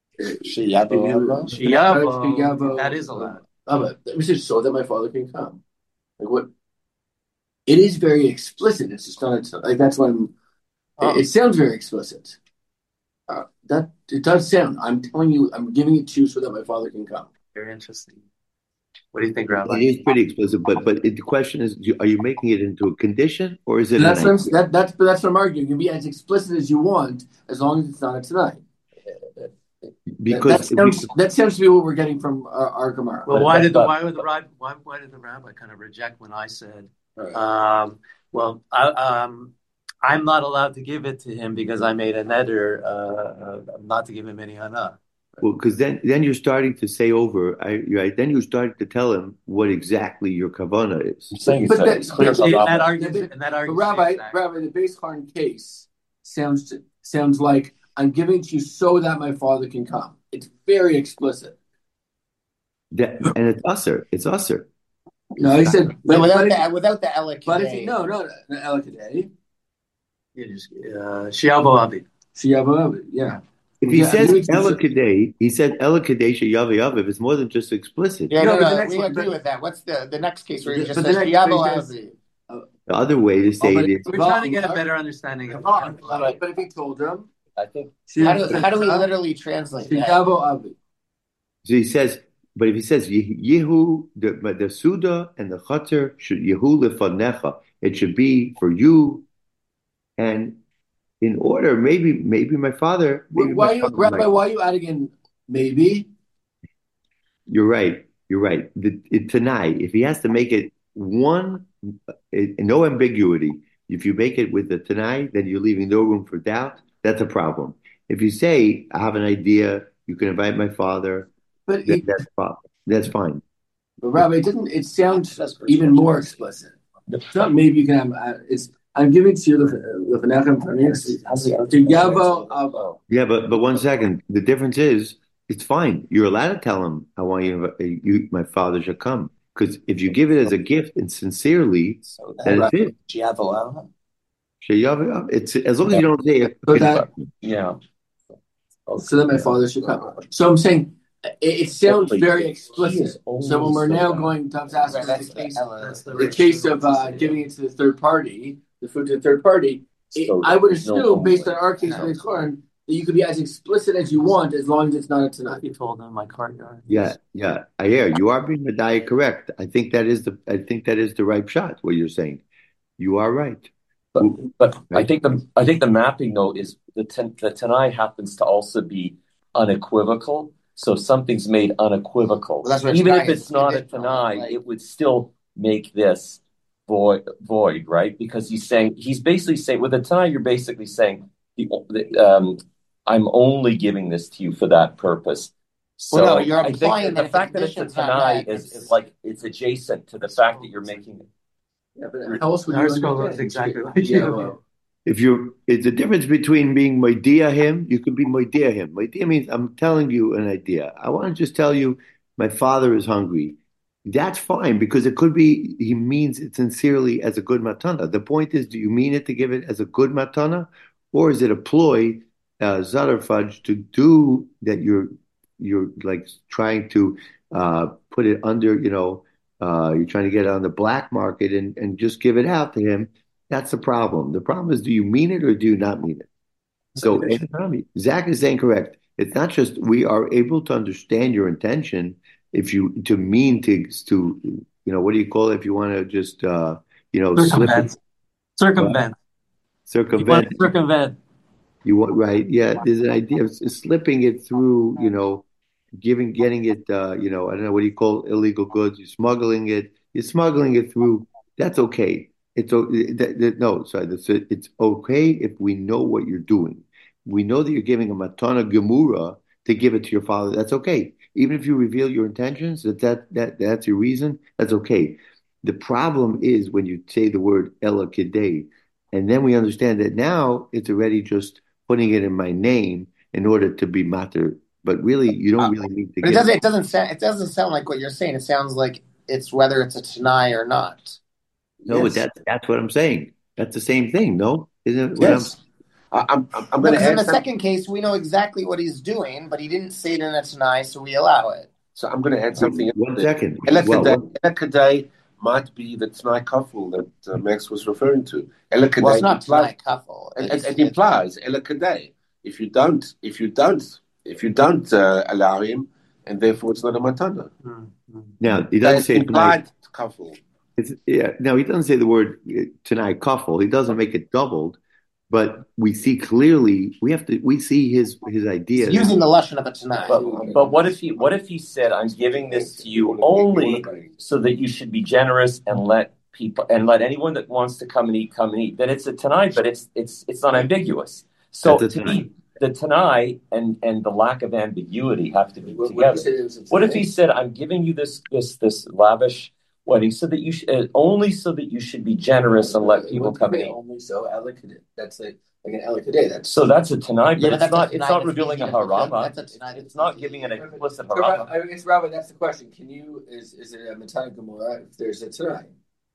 Sheyavo Sheyavo, that is allowed. Oh, but let me say so that my father can come. Like what? It is very explicit. It's just not. It's like that's when Oh. it, it sounds very explicit. Uh, that it does sound. I'm telling you. I'm giving it to you so that my father can come. Very interesting. What do you think, It Rabbi? is pretty explicit, but but it, the question is, do- are you making it into a condition or is it So that's an what I'm, idea? that, that's but that's what I'm arguing. You can be as explicit as you want as long as it's not a tonight. Because that, that sounds that sounds to be what we're getting from our, our Gemara. Well, But why that's did the not- why would the rabbi why why did the rabbi kind of reject when I said, Right. um, well, I, um, I'm not allowed to give it to him because I made a neder uh, uh, not to give him any hana. well, because then then you're starting to say over. I right then you're starting to tell him what exactly your kavana is. I'm saying But it's, that- it's clear but about And Rabbi. that argues, but- and that But argues. Rabbi, exactly. Rabbi, the base Harn case sounds sounds like I'm giving it to you so that my father can come. It's very explicit. That, and it's usser. It's usser. No, he said, But but, without but, the if, without the Elik. but if he, no, no, no, Elikadei, You just uh, Shiabo Abi. Shiyava, yeah. If he Yeah, says maybe it's just- Ela Kadei, he said Ela Kadei Yavi Yaviv. It's more than just explicit. Yeah, No, no, but the no, next we one- agree but- with that. What's the the next case where he But just the says next Sheyavo case is- Avi? The other way to say Oh, but it is We're trying to get a better understanding of But it. if he told him, I think How do how do we literally translate that? Shiyavo Avi. so he says. But if he says Ye- Yehu, the the Suda and the Chater should Yehu lefanecha, it should be for you, and in order. Maybe maybe my father. Maybe Why my you, father Rabbi? might- Why are you adding in maybe? You're right. You're right. The, it, Tanai, if he has to make it one, it, no ambiguity. If you make it with the Tanai, then you're leaving no room for doubt. That's a problem. If you say, I have an idea, you can invite my father, But, then it, that's fine. That's fine. but Rabbi, it didn't. It sounds That's pretty even much more it. explicit. It's not maybe you can have. Uh, it's I'm giving to you the Lefenechem to Yavo Avo. Yeah, but but one second. The difference is, it's fine. You're allowed to tell him, I want you, you my father should come. Because if you give it as a gift and sincerely, So then that it's it. Sheyavo Avi. Sheyav- It's as long as you don't say it. So that yeah. so that my father should come. So I'm saying it, it sounds very explicit. So when we're now going to ask Right, the that's the case, Ela. That's the the case of uh, giving it to the third party, the food to the third party, it, So I would there's no assume, based on only. our case with Korn, that you could be as explicit as you want as long as it's not a tonight. He told them my cart yard. Yeah, yeah. I hear you are being Medaya correct. I think that is the I think that is the right shot, what you're saying. You are right. But, but I Right. think the I think the mapping though is the ten, the Tanai happens to also be unequivocal. So if something's made unequivocal, Well, that's what even Tanai if is. it's not a Conditional, Tanai, like- it would still make this void, void, right? Because he's saying he's basically saying with a Tanai, you're basically saying the, the um, I'm only giving this to you for that purpose. So Well, no, you're I think implying that that the if the fact that it's a condition's not Tanai met, is, it's- is like it's adjacent to the fact that you're making it. Yeah, but how else would you Our school understand? looks exactly like Yeah, you. well, If you it's the difference between being Moidia him, you could be Moidia him. Moidia means I'm telling you an idea. I want to just tell you my father is hungry. That's fine because it could be he means it sincerely as a good matana. The point is, do you mean it to give it as a good matana, or is it a ploy, uh, zadar fudge, to do that? You're you're like trying to uh, put it under, you know, uh, you're trying to get it on the black market and and just give it out to him. That's the problem. The problem is, do you mean it or do you not mean it? So, anytime, Zach is saying correct. It's not just we are able to understand your intention if you to mean to to you know what do you call it if you want to just uh, you know slip Circumvent. it, Circumvent. You want circumvent. to circumvent. You want right? Yeah, there's an idea of s- slipping it through. You know, giving getting it. Uh, you know, I don't know what do you call illegal goods. You're smuggling it. You're smuggling it through. That's okay. It's o- that, that, no, sorry. That's it. It's okay if we know what you're doing. We know that you're giving a matana gemura to give it to your father. That's okay. Even if you reveal your intentions, that that, that that's your reason. That's okay. The problem is when you say the word ela kidei, and then we understand that now it's already just putting it in my name in order to be matter. But really, you don't really need to But it get doesn't. It doesn't sound. It doesn't sound like what you're saying. It sounds like it's whether it's a Tanai or not. no. But yes. that's that's what I'm saying. That's the same thing. No. Isn't it what I'm Yes. I, I'm, I'm, I'm No, going to because in add the some, second case, we know exactly what he's doing, but he didn't say it in a Tanai, so we allow it. so I'm going to add something else. One second. Ela Well, Kadei one- Ela Kadei might be the Tanai Kafel that uh, Max was referring to. Ela Kadei Well, it's not implies, Tanai Kafel. it, It's- it, it it's- implies Ela Kadei. If you don't, if you don't, if you don't uh, allow him, and therefore it's not a matana. Mm-hmm. now he doesn't That's say tonight. implied kafel. It's, yeah, no, he doesn't say the word uh, tonight couple. He doesn't make it doubled, but we see clearly. We have to. We see his his idea. He's using the lashon of a Tanai. But, but what if he what if he said, I'm giving this to you only so that you should be generous and let people and let anyone that wants to come and eat come and eat? Then it's a Tanai, but it's it's it's not ambiguous. So That's a to Tanai. me, the Tanai and, and the lack of ambiguity have to be What, what together. if you say it was a What if Tanai? he said, I'm giving you this this this lavish wedding so that you should uh, only so that you should be generous and let people What come if and it eat? only so elikadeh? That's like like an elikadeh. That's So that's a Tanai, but Yeah, but it's that's a not Tanai it's not that's revealing a easy to fulfill. harama. That's a Tanai It's that's not easy. giving an explicit So, Rabbi, harama. I guess, Rabbi, that's the question. Can you is is it a Matana Gemara if there's a Tanai?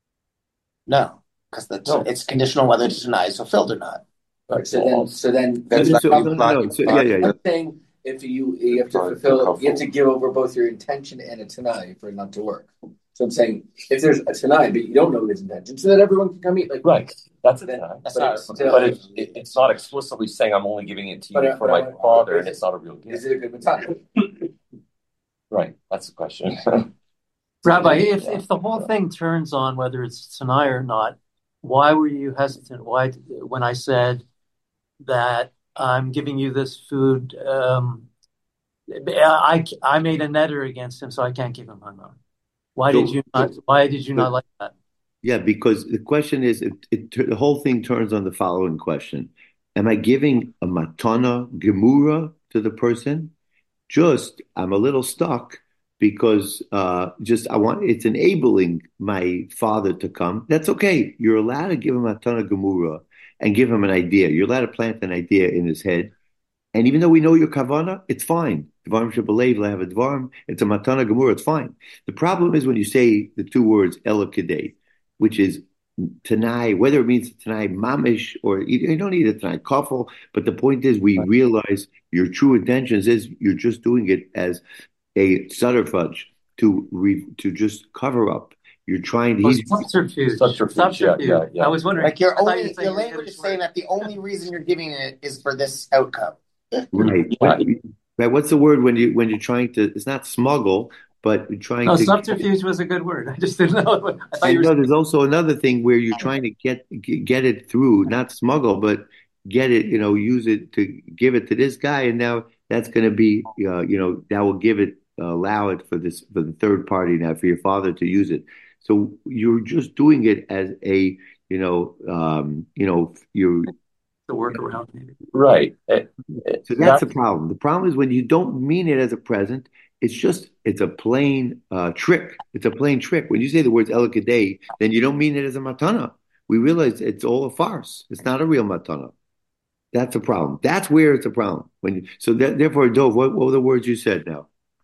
No, because No. it's conditional whether the Tanai is fulfilled or not. Right. So then, so then That's So- like so- the no, implied- no, so- yeah, yeah, yeah. I'm saying if you you have to Right, fulfill, the you have to give over both your intention and a Tanai for it not to work. So I'm saying if there's a Tanai, but you don't know his intention, so that everyone can come eat. Like Right. That's a Then- Tanai. That's But, not- it's, but it, it, it's not explicitly saying I'm only giving it to you But, uh, for but my I want- father, and it's not a real is gift. it a good Matana? Right. That's the question. Rabbi, if, Yeah. if the whole thing turns on whether it's Tanai or not, why were you hesitant? Why, when I said that I'm giving you this food, um, I, I made a netter against him, so I can't give him hana. Why So- did you not? Why did you so- not like that? Yeah, because the question is, it, it, the whole thing turns on the following question: am I giving a matana gemura to the person? Just I'm a little stuck because uh, just I want it's enabling my father to come. That's okay. You're allowed to give him a matana gemura and give him an idea. You're allowed to plant an idea in his head. And even though we know your kavana, it's fine. Dvarim shebalev lehav dvarim. It's a matana gemura. It's fine. The problem is when you say the two words elokidei, which is tanai, whether it means tanai mamish or you don't need a tanai kafel. But the point is, we realize your true intentions is you're just doing it as a fudge to re, to just cover up. You're trying to. Well, He's, subterfuge. Subterfuge, yeah, yeah, yeah. I was wondering. Like your I thought you only were saying your you're language gonna is saying swear. that the only reason you're giving it is for this outcome. right. But, right. What's the word when you when you're trying to? It's not smuggle, but you're trying No, to. subterfuge was a good word. I just didn't know. I thought I you were know there's also another thing where you're trying to get get it through, not smuggle, but get it, you know, use it to give it to this guy, and now that's going to be, uh, you know, that will give it, uh, allow it for this for the third party now for your father to use it. So you're just doing it as a, you know, um, you know, you're. the workaround. Maybe. Right. It- So it- that's that- the problem. The problem is when you don't mean it as a present. It's just it's a plain uh, trick. It's a plain trick. When you say the words elikadei, then you don't mean it as a matana. We realize it's all a farce. It's not a real matana. That's a problem. That's where it's a problem. When you, so that, therefore, Dov, what, what were the words you said now?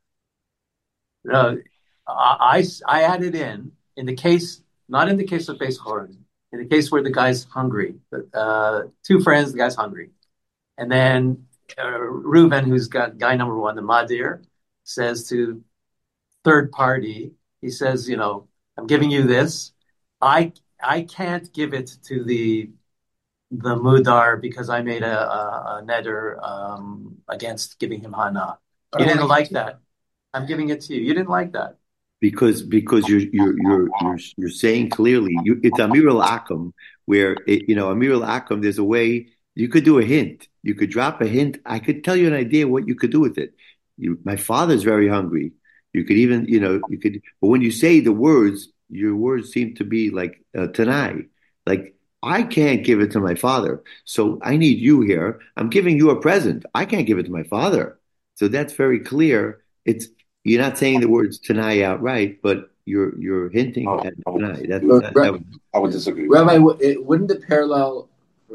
No, I, I I added in in the case, not in the case of Beis Horon, in the case where the guy's hungry. Uh, two friends, the guy's hungry, and then uh, Reuben, who's got guy number one, the Madir, says to third party, he says, you know, I'm giving you this. I I can't give it to the the Mudar because I made a, a, a neder um, against giving him Hana. You didn't like that. I'm giving it to you. You didn't like that. Because because you're you're you're you're, you're saying clearly you, it's Amir al Akum where it, you know Amir al Akum. There's a way you could do a hint. You could drop a hint. I could tell you an idea what you could do with it. You, my father's very hungry. You could even you know you could. But when you say the words, your words seem to be like uh, Tanai, like. I can't give it to my father, so I need you here. I'm giving you a present. I can't give it to my father, so that's very clear. It's you're not saying the words Tanai outright, but you're you're hinting Oh, at oh. Tanai. That's Well, that, right. that was, I would disagree. Rabbi, w- it, wouldn't the parallel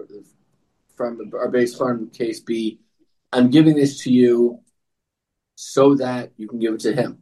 from our base farm case be, I'm giving this to you so that you can give it to him?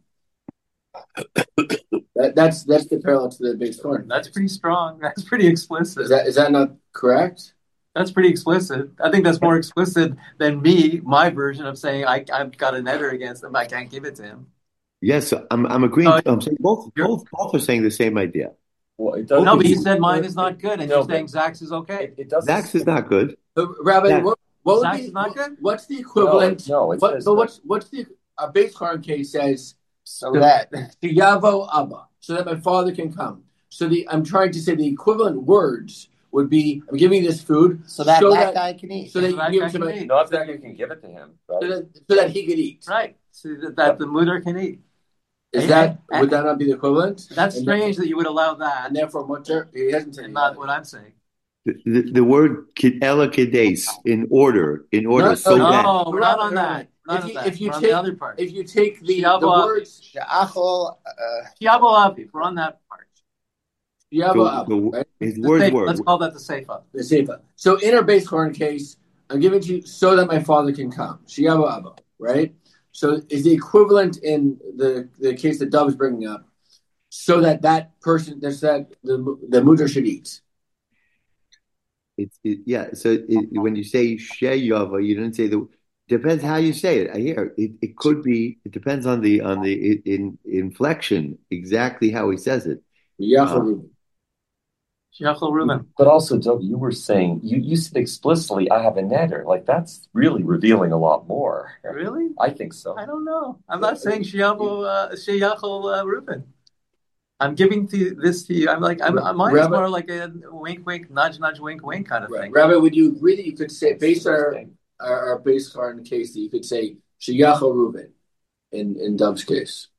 that, that's that's the parallel to the base farm. That's pretty strong. That's pretty explicit. Is that is that not correct? That's pretty explicit. I think that's more explicit than me, my version of saying I, I've got a netter against him. I can't give it to him. Yes, I'm I'm agreeing. So I'm saying both you're, both both are saying the same idea. Well, it Both doesn't. no, of but you you. said mine is not good, and No, you're but saying Zach's is okay. it, it doesn't. Zach's is not good. So, Rabbi, Zach, what what would Zach's be is not good? what's the No, equivalent? no, it What says but that. what's what's the our base Quran case says So the that Yavo Abba, so that my father can come. So the I'm trying to say the equivalent words would be I'm giving you this food so that so that that guy can eat. so that So you that can give guy it to can my eat. Not that you can give it to him, so right? that, so that he could eat. Right. So that, that the mutter can eat. Is And, that and, would that not be the equivalent? that's And strange therefore, that you would allow that and therefore mutter he hasn't said and he not has. what I'm saying. the, the, the word kid- ela kedes, in order, in order, No, so no, that. No, we're not Rabbi, on Rabbi. that. We're not If on you that. if you We're on the take other part. if you take the the Shiabo Aviv. words She'achol, uh, Shiabo Aviv. We're on that part. Yavo So Abba, the right? his The words safe. were Let's call that the seifa. The Seifa. So in our base Quran case, I'm giving to you so that my father can come. Shiabo Abba, right? So is the equivalent in the the case that Dove is bringing up, so that that person, that's that the the mutter should eat. it's it, yeah. So it, when you say sheyava, you didn't say the. Depends how you say it. I hear it. It could be. It depends on the on the in, inflection, exactly how he says it. Uh, Yachol Shiachol Reuben. But also, Doug, you were saying you, you said explicitly, "I have a netter." Like that's really revealing a lot more. Really? I think so. I don't know. I'm not saying Shiabo uh, Shiachol uh, Reuben. I'm giving to this to you. I'm like, I'm, mine is Rabbi, more like a wink, wink, nudge, nudge, wink, wink kind of right. thing. Rabbi, would you agree that you could say That's based on our, interesting. our, our base Quran case that you could say Sheyachol Reuben in in Dove's case?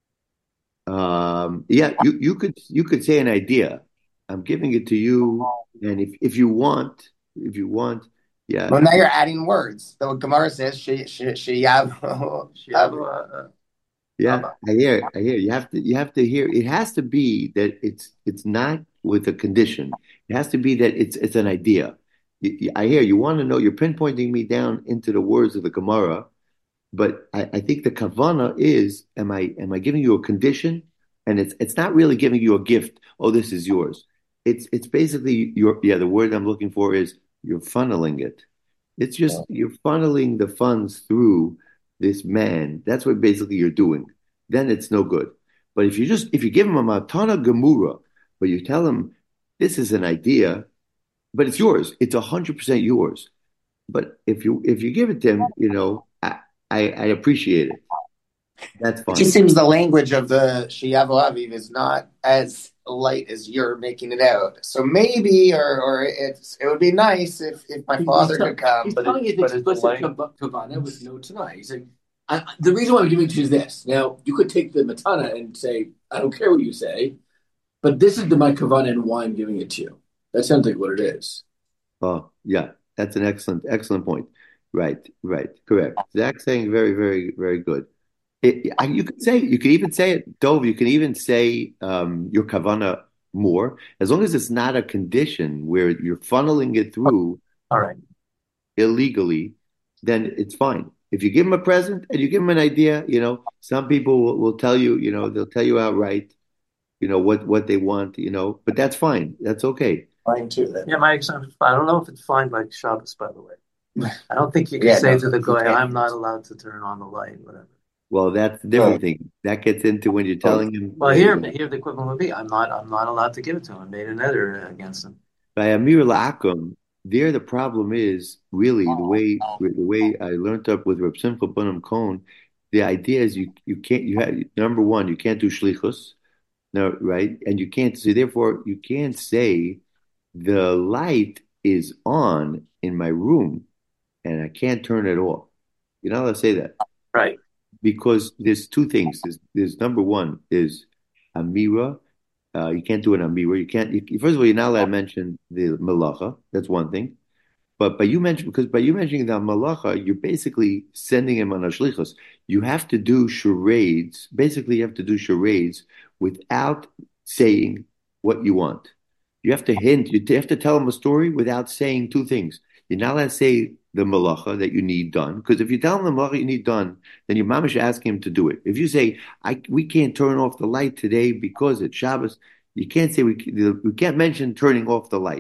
Um, yeah, you, you could you could say an idea. I'm giving it to you, and if if you want, if you want, yeah, well, now you're adding words. The Gemara says she she she yav. Shiabo, uh, yeah. Abba. I hear, I hear. You have to you have to hear. It has to be that it's it's not with a condition. It has to be that it's it's an idea. You- you- I hear you want to know. You're pinpointing me down into the words of the Gemara, but I, I think the kavana is: am I am I giving you a condition? And it's it's not really giving you a gift. Oh, this is yours. It's it's basically your yeah. The word I'm looking for is you're funneling it. It's just you're funneling the funds through this man. That's what basically you're doing. Then it's no good. But if you just if you give him a matana gemura, but you tell him this is an idea, but it's yours. It's a hundred percent yours. But if you if you give it to him, you know, I I, I appreciate it. That's It just fine. seems the language of the Sheyavo Aviv is not as light as you're making it out. So maybe, or or it's it would be nice if, if my He- father he's, tell- could come. he's But telling it- you the but it's explicit like- kav- kavana with no tana. He's like, I, I- the reason why I'm giving it to you is this. Now, you could take the matana and say, I don't care what you say, but this is the my kavana and why I'm giving it to you. That sounds like what it is. Oh, yeah, that's an excellent, excellent point. Right, right, correct. Zach's saying very, very, very good. It, I, you could say, you could even say it, Dove. You can even say um, your kavana more, as long as it's not a condition where you're funneling it through All right. illegally, then it's fine. If you give them a present and you give them an idea, you know, some people will, will tell you, you know, they'll tell you outright, you know, what what they want, you know, but that's fine. That's okay. Mine too. Then. Yeah, my example. I don't know if it's fine by Shabbos, by the way. I don't think you can Yeah, say no, to the you guy, can't. I'm not allowed to turn on the light, whatever. Well, that's a different thing. That gets into when you're telling him. Well, here, here the equivalent would be, I'm not, I'm not allowed to give it to him. I made an edit against him. By Amir La'akum, there the problem is really the way the way I learned up with Reb Simcha Bunim Cohen. The idea is you you can't you have number one you can't do shlichus, no, right, and you can't say therefore you can't say the light is on in my room and I can't turn it off. You're not allowed to say that Right. because there's two things. There's, there's number one is Amira. Uh, you can't do an Amira. You can't. You, first of all, you're not allowed to mention the malacha. That's one thing. But by you mention because by you mentioning the malacha, you're basically sending him on a shlichus. You have to do charades. Basically, you have to do charades without saying what you want. You have to hint. You have to tell him a story without saying two things. You're not allowed to say the malacha that you need done because if you tell him the malacha you need done, then your mamash asking him to do it. If you say, "I we can't turn off the light today because it's Shabbos," you can't say we we can't mention turning off the light.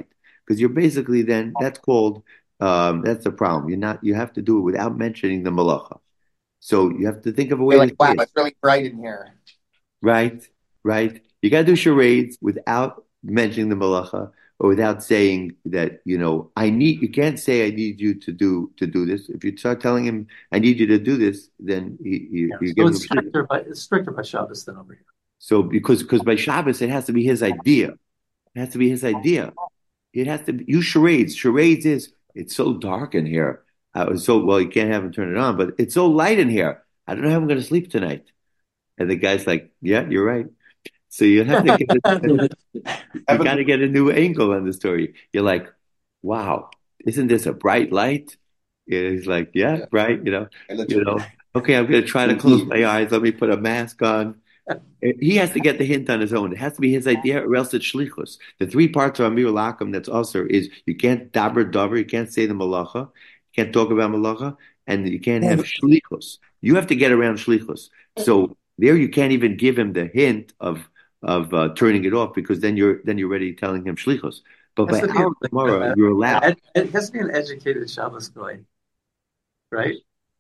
because you're basically then that's called um, that's the problem. You're not you have to do it without mentioning the malacha. So you have to think of a way You're to like, say wow, it. it's really bright in here. Right, right. You got to do charades without mentioning the malacha or without saying that, you know, I need, you can't say I need you to do to do this. If you start telling him I need you to do this, then he, you, Yeah. you're So giving it's him shlichus. stricter by it's stricter by Shabbos than over here. So because because by Shabbos it has to be his idea. It has to be his idea. It has to be, use charades. Charades is it's so dark in here. I was so well, you can't have him turn it on, but it's so light in here. I don't know how I'm going to sleep tonight. And the guy's like, "Yeah, you're right." So you have to get a, you got to get a new angle on the story. You're like, "Wow, isn't this a bright light?" Yeah, he's like, "Yeah, Yeah. bright." You know, And the you know. Okay, I'm going to try to close my eyes. Let me put a mask on. He has to get the hint on his own. It has to be his idea, or else it's shlichus. The three parts of Amir Lakum that's also is you can't daber daber, you can't say the malacha, you can't talk about malacha, and you can't have shlichus. You have to get around shlichus. So there, you can't even give him the hint of of uh, turning it off because then you're then you're already telling him shlichus. But Has by to be our like Gemara, a, you're an allowed. ed, it has to be an educated Shabbos guy, right?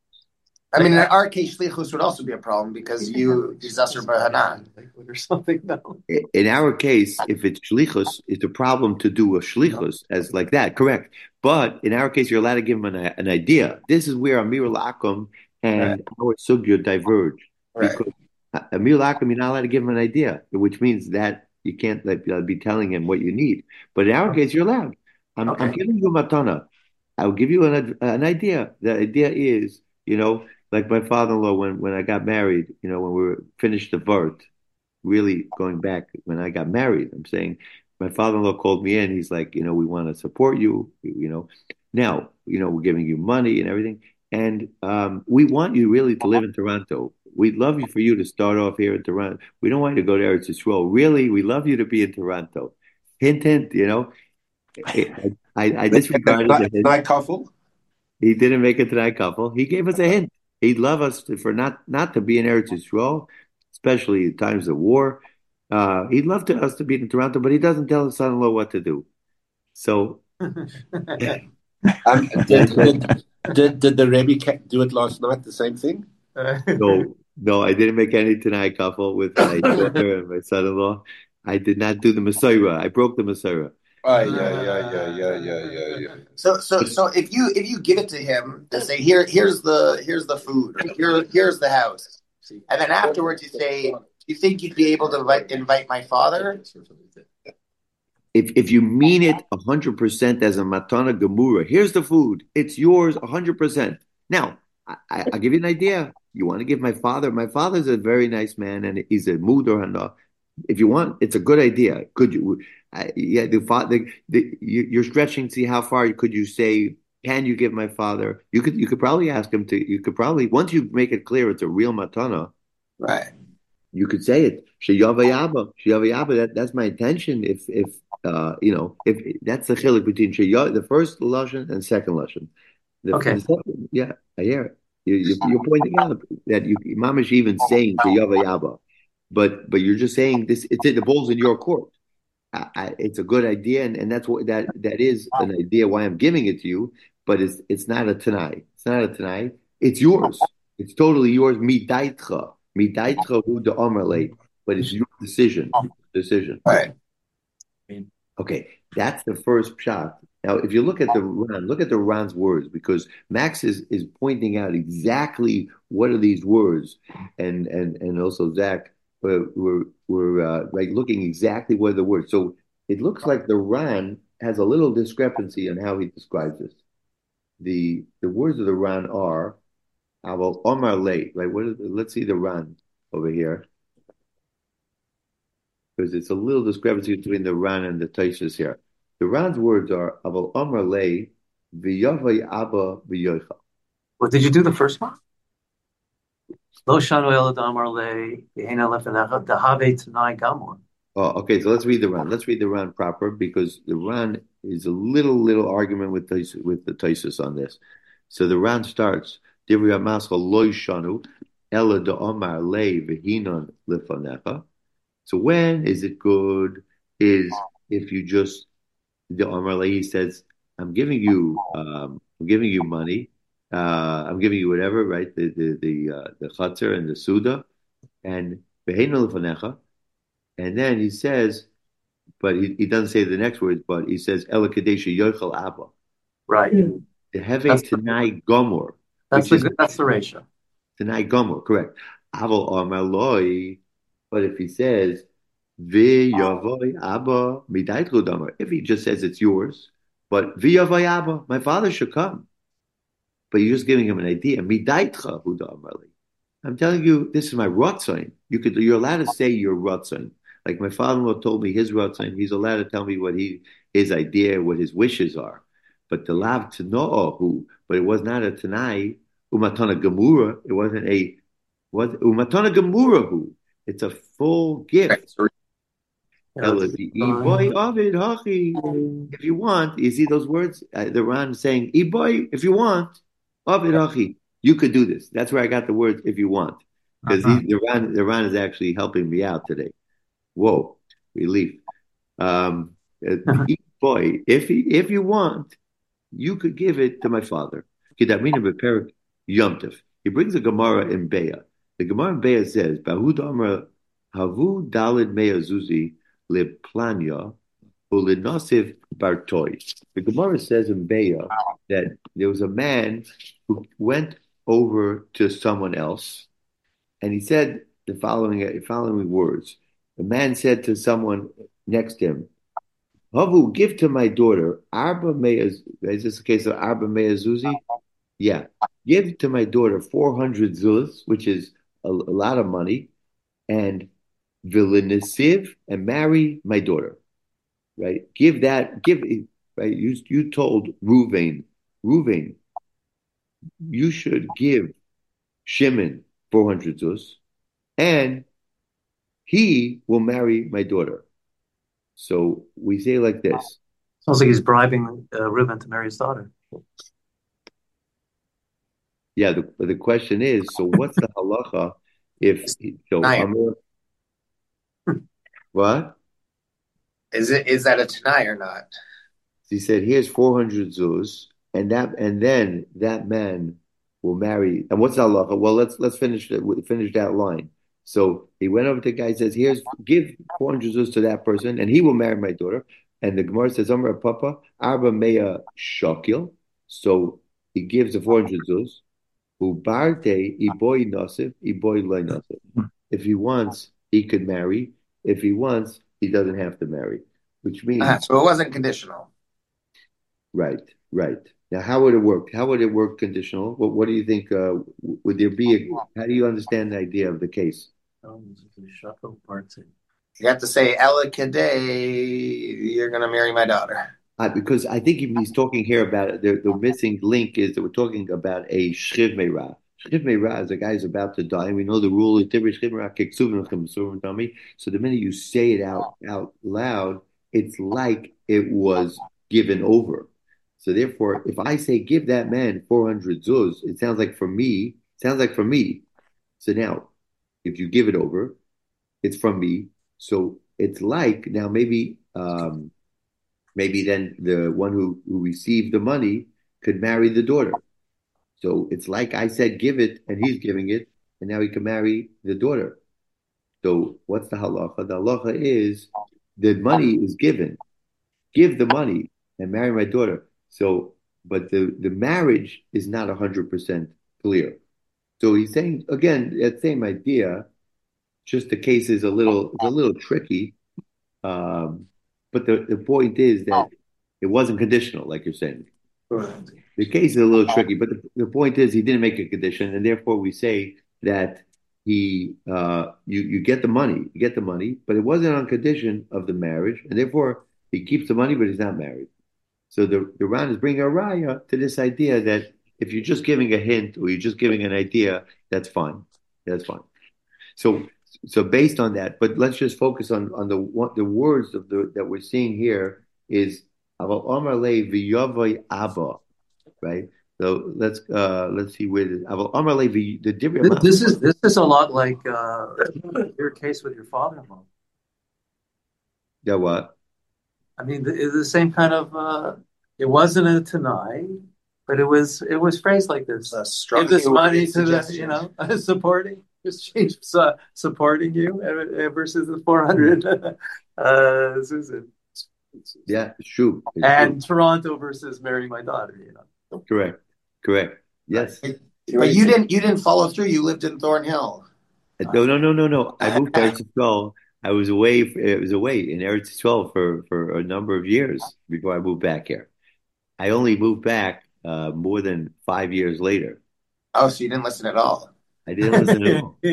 I mean, in Like, our case, shlichus would also be a problem because you disaster b'hanan. or something. No. In our case, if it's shlichus, it's a problem to do a shlichus as like that, correct? But in our case, you're allowed to give him an, an idea. This is where Amir Lakum Right. and our sugya diverge Right. because Amir Lakum, you're not allowed to give him an idea, which means that you can't like, uh, be telling him what you need. But in our case, you're allowed. I'm, I'm Okay. giving you a matana. I'll give you an an idea. The idea is, you know, like my father-in-law when when I got married, you know, when we were finished the vert really going back when I got married. I'm saying my father-in-law called me in. He's like, you know, we want to support you. You know, now, you know, we're giving you money and everything, and um, we want you really to live in Toronto. We'd love you for you to start off here in Toronto. We don't want you to go to Eretz Yisrael. Really, we love you to be in Toronto. Hint, hint. You know, I, I, I disregarded the hint. Night couple. He didn't make it to that couple. He gave us a hint. He'd love us to, for not not to be in Eretz Yisrael, especially in times of war. Uh, he'd love to us to be in Toronto, but he doesn't tell his son-in-law what to do. So, yeah. Um, did, did, did, did the Rebbe ca- do it last night? The same thing? No, no, I didn't make any tonight couple with my daughter and my son-in-law. I did not do the Messiah. I broke the Messiah. Oh, yeah, yeah, yeah, yeah, yeah, yeah, yeah. So, so, so if you if you give it to him and say, here, here's the here's the food, or here, here's the house, and then afterwards you say, do you think you'd be able to invite invite my father? If if you mean it a hundred percent as a matana gemura, here's the food. It's yours a hundred percent. Now, I, I, I'll give you an idea. You want to give my father? My father's a very nice man, and he's a muder and a, if you want, it's a good idea. Could you? Uh, yeah, the father. The, you, you're stretching. See how far could you say? Can you give my father? You could. You could probably ask him to. You could probably once you make it clear it's a real matana. Right. You could say it. Sheyavayaba. Sheyavayaba. That that's my intention. If if uh you know if that's the chiluk between sheyav, the first lashon and second lashon. The, Okay. the second, yeah, I hear it. You, you, you're pointing out that you mamash even saying sheyavayaba. But but you're just saying this. It's the ball's in your court. I, I, it's a good idea, and, and that's what that that is an idea why I'm giving it to you. But it's it's not a tanai. It's not a tanai. It's yours. It's totally yours. Midaitcha, midaitcha hu de amarle. But it's your decision. Decision. Right. Okay, that's the first shot. Now, if you look at the Ran, look at the Ran's words because Max is is pointing out exactly what are these words, and and and also Zach. We're, we're, we're uh, like looking exactly what are the words. So it looks like the Ran has a little discrepancy in how he describes this. The the words of the Ran are Aval Omar late, right? What is, let's see the Ran over here. Because it's a little discrepancy between the Ran and the Taisus here. The Ran's words are Aval Omar lay v'yavay Abba v'yocha. Well, did you do the first one? Lo shanu eladam arle v'heina lefenecha dehave tanai gamor. Oh, okay. So let's read the Ran. Let's read the Ran proper because the Ran is a little little argument with the, with the Taisus on this. So the Ran starts Divrei Mascha lo shanu ela de Omar lay v'hinon lefanecha. So when is it good? Is if you just the Amar he says, I'm giving you, um, I'm giving you money. Uh, I'm giving you whatever, right? The the the uh, the chatzar and the suda, and beheinu lefanecha. And then he says, but he, he doesn't say the next words, but he says Ela kadesha yochel abba. Right. The heve That's the, tanai gomor, that's which is the that's the ratio. tanai gomor, correct. Aval amar loi, but if he says v'yavoy abba midait damar, if he just says it's yours, but v'yavoy abba, my father should come. But you're just giving him an idea. Midaitcha huda amarli. I'm telling you, this is my rotzain. You could, you're allowed to say your rotzain. Like my father-in-law told me his rotzain. He's allowed to tell me what he, his idea, what his wishes are. But the lav who, but it was not a tanai umatana gemura. It wasn't a was umatana gemura who. It's a full gift. If you want, you see those words. Uh, the Ran saying, "Iboy, if you want." You could do this. That's where I got the word "if you want," because uh-huh. the Ran, the Ran is actually helping me out today. Whoa, relief. Um, boy, if he, if you want, you could give it to my father. He brings a Gemara in Beya. The Gemara in Beya says, "Bahud Amra Havu Dalid Meyazuzi Leplanya." The Gemara says in Beya that there was a man who went over to someone else, and he said the following the following words. The man said to someone next to him, "Havu, give to my daughter Arba Meyaz." Is this the case of Arba Meyazuzi? Yeah, give to my daughter four hundred zuz, which is a, a lot of money, and vilinisiv, and marry my daughter. Right? Give that, give, right? You, you told Ruvain, Ruvain, you should give Shimon four hundred zuz, and he will marry my daughter. So we say like this. Sounds like he's bribing uh, Reuven to marry his daughter. Yeah, the, the question is, so what's the halacha if, so Amr, what? Is it is that a Tanai or not? He said, "Here's four hundred zuz, and that, and then that man will marry." And what's halacha? Well, let's let's finish finish that line. So he went over to the guy. He says, "Here's give four hundred zuz to that person, and he will marry my daughter." And the Gemara says, "Amar Papa Arba Meya Shakil." So he gives the four hundred zuz. Ubarte iboy nasif iboy loy nasif. If he wants, he could marry. If he wants, he doesn't have to marry, which means uh, so it wasn't conditional. Right, right. Now, how would it work? How would it work conditional? What, what do you think? Uh, would there be? A, how do you understand the idea of the case? You have to say Ela Kadei, you're going to marry my daughter. Uh, because I think he's talking here about the, the missing link is that we're talking about a shchiv meirah. Shchiv meirah is a guy who's about to die. We know the rule is shchiv meirah keksuvim. So the minute you say it out out loud, it's like it was given over. So therefore, if I say give that man four hundred zuz, it sounds like for me. Sounds like for me. So now, if you give it over, it's from me. So it's like now maybe. Um, Maybe then the one who, who received the money could marry the daughter. So it's like I said, give it, and he's giving it, and now he can marry the daughter. So what's the halacha? The halacha is the money is given. Give the money and marry my daughter. So, but the, the marriage is not one hundred percent clear. So he's saying, again, that same idea, just the case is a little, it's a little tricky. Um, But the, the point is that it wasn't conditional, like you're saying. Right. The case is a little tricky, but the, the point is he didn't make a condition, and therefore we say that he uh, you you get the money, you get the money, but it wasn't on condition of the marriage, and therefore he keeps the money, but he's not married. So the the Ran is bringing a raya to this idea that if you're just giving a hint or you're just giving an idea, that's fine, that's fine. So. So based on that, but let's just focus on, on the what the words of the that we're seeing here is Aval Amar Le V'Yavoy Abba, right? So let's uh, let's see where the Aval Amar Le the This, this is this is a lot like uh, your case with your father-in-law. Yeah, what? I mean, the, it's the same kind of. Uh, it wasn't a Tanai, but it was it was phrased like this: A strong give this money to the, suggestion. you know, supporting, just change uh, supporting you uh, versus the four hundred. uh, Susan. Yeah, it's true. It's And true. Toronto versus marry my daughter. You know. Correct. Correct. Yes. But, but you didn't you didn't follow through. You lived in Thornhill. No, no, no, no, no. I moved to Eretz Yisrael. I was away. It was away in Eretz Yisrael for for a number of years before I moved back here. I only moved back uh, more than five years later. Oh, so you didn't listen at all. I didn't listen at all.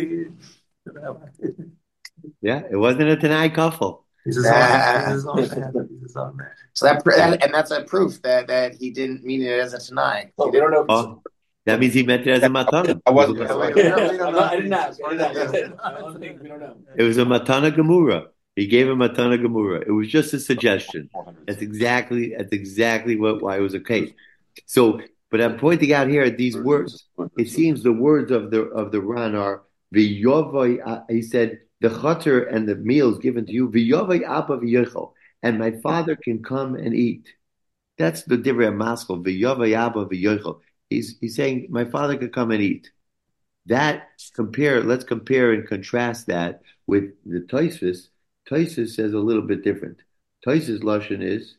Yeah, it wasn't a Tanai couple. He's his own man. He's his own man. He's his own man. So that, that and that's a proof that that he didn't mean it as a Tanai. Oh, we don't know. Oh, that means he meant it as a matana. I wasn't. We don't I know. didn't ask. I didn't ask. I don't think we don't know. It was a matana gemura. He gave a matana gemura. It was just a suggestion. That's exactly that's exactly what why it was okay. So, but I'm pointing out here these words. It seems the words of the of the Ran are v'yovai. Uh, he said the chater and the meals given to you v'yovai abba v'yochel, and my father can come and eat. That's the divrei maskal v'yovai abba v'yochel. He's he's saying my father could come and eat. That compare. Let's compare and contrast that with the Tosfos. Tosfos says a little bit different. Tosfos lashon is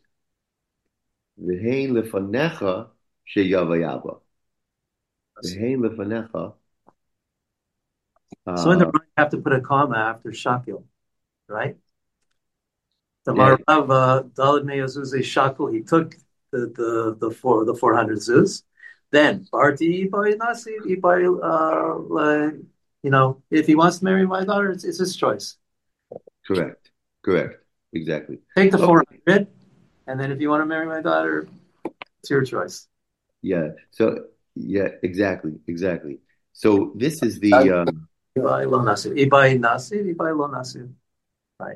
v'hein lefanecha sheyavai abba. V'hein lefanecha. So in the Uh, Ran, you have to put a comma after Shakil, right? The Yeah. Marav uh, Daled Meyazuz Shakil. He took the the the four the four hundred zuz. Then Barti Ibai Nasi Ibai. Uh, like, you know, if he wants to marry my daughter, it's, it's his choice. correct. Correct. Exactly. Take the Okay. four hundred, and then if you want to marry my daughter, it's your choice. Yeah. So yeah. Exactly. Exactly. So this is the. Um, Ibai lo nasi. Ibai nasi. Ibai lo nasi. Right.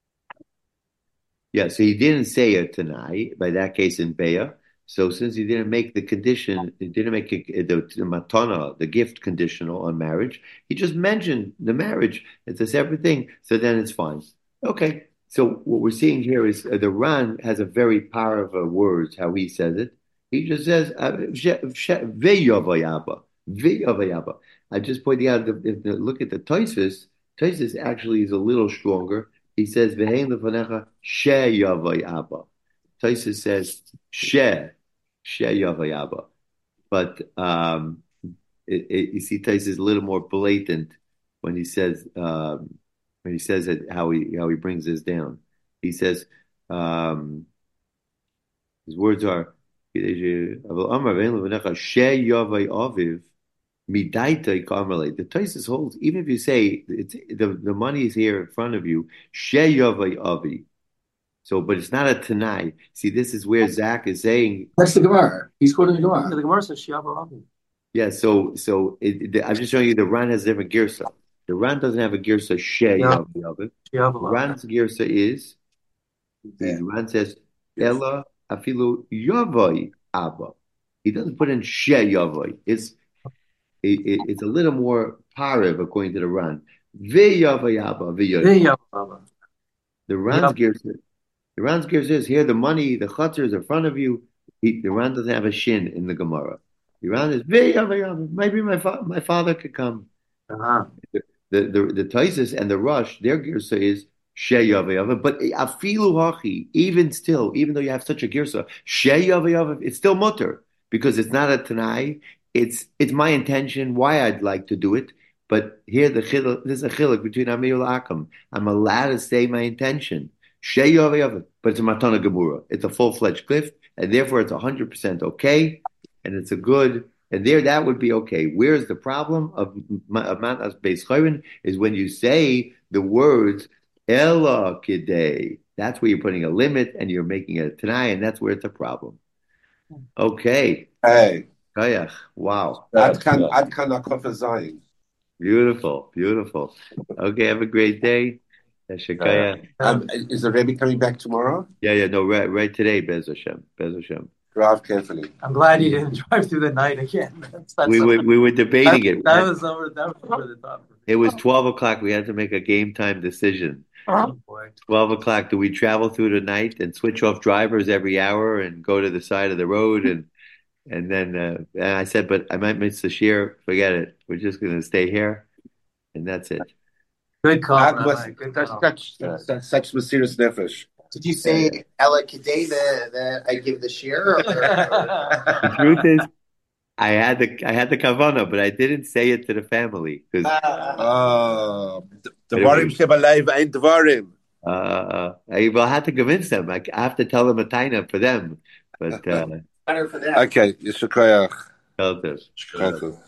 Yeah, so he didn't say it tonight, by that case in Beya. So since he didn't make the condition, he didn't make it, the, the matana, the gift conditional on marriage, he just mentioned the marriage. It's a separate thing. So then it's fine. Okay. So what we're seeing here is uh, the Ran has a very powerful words, how he says it. He just says, uh, "Ve'yavayaba, ve'yavayaba." I just pointing out, the, if the, look at the Tosfos, Tosfos actually is a little stronger. He says, "V'hein lefanecha sheyavayaba." Tosfos says, "She, sheyavayaba." But um, it, it, you see, Tosfos is a little more blatant when he says um, when he says it, how he how he brings this down. He says um, his words are, "The Tosfos holds, even if you say it's, the the money is here in front of you, sheyavay avi." So, but it's not a Tanai. See, this is where Zach is saying, That's the Gemara. He's quoting the The Gemara. Gemara says Shiava Avi. yeah. So, so it, the, I'm just showing you the Ran has a different girsa. The Ran doesn't have a girsa sheyavay avi. Shiava The Avi. Ran's girsa is, the Ran says Ella afilu yavai abba. He doesn't put in sheyavay. It's it, it, it's a little more pariv according to the Ran. Ve'yavay abba ve'yavay. Shiava Avi. The Ran's girsa. The Ran's gear says here the money, the chutzner is in front of you. He, the Ran doesn't have a shin in the Gemara. The Ran is maybe my fa- my father could come. Uh-huh. The the the, the Tosfos and the Rush, their girsa is sheyavayava. But afilu hachi, even still, even though you have such a girsa, sheyavayava, it's still mutter because it's not a tanai. It's it's my intention why I'd like to do it. But here the chiluk, there's a chiluk between Amir and Akam. I'm allowed to say my intention. Sheyavayava, but it's a matana gemura. It's a full fledged cliff, and therefore it's a hundred percent okay, and it's a good. And there, that would be okay. Where's the problem of of Matas Beis Chayrin is when you say the words Ella Kidei. That's where you're putting a limit and you're making it a Tanai, and that's where it's a problem. Okay. Hey, Kayach. Wow. Ad kan Ad kan Akofa Zayin. Beautiful. Beautiful. Okay. Have a great day. Shekaya. Um, is the Rebbe coming back tomorrow? Yeah, yeah, no, right, right today, Bez Hashem, Bez Hashem. Drive carefully. I'm glad you didn't drive through the night again. That's, that's We were, we were debating that, it. that was over. That was over the top. It was twelve o'clock. We had to make a game time decision. Oh, boy. twelve o'clock. Do we travel through the night and switch off drivers every hour and go to the side of the road? And and then uh, and I said, but I might miss the shear. Forget it. We're just going to stay here, and that's it. Good call, That was Rabbi. Good that's call. such that's such mysterious nefesh. Did you say Ella Kadeh that that I give the share? Or, The truth is, I had the I had the kavana, but I didn't say it to the family because Ah, Dvarim shebalayv ain't Dvarim. uh, I, well, I had to convince them. I, I have to tell them a taina for them, but uh, better for that. Okay, Yishakayach. tell them. Okay.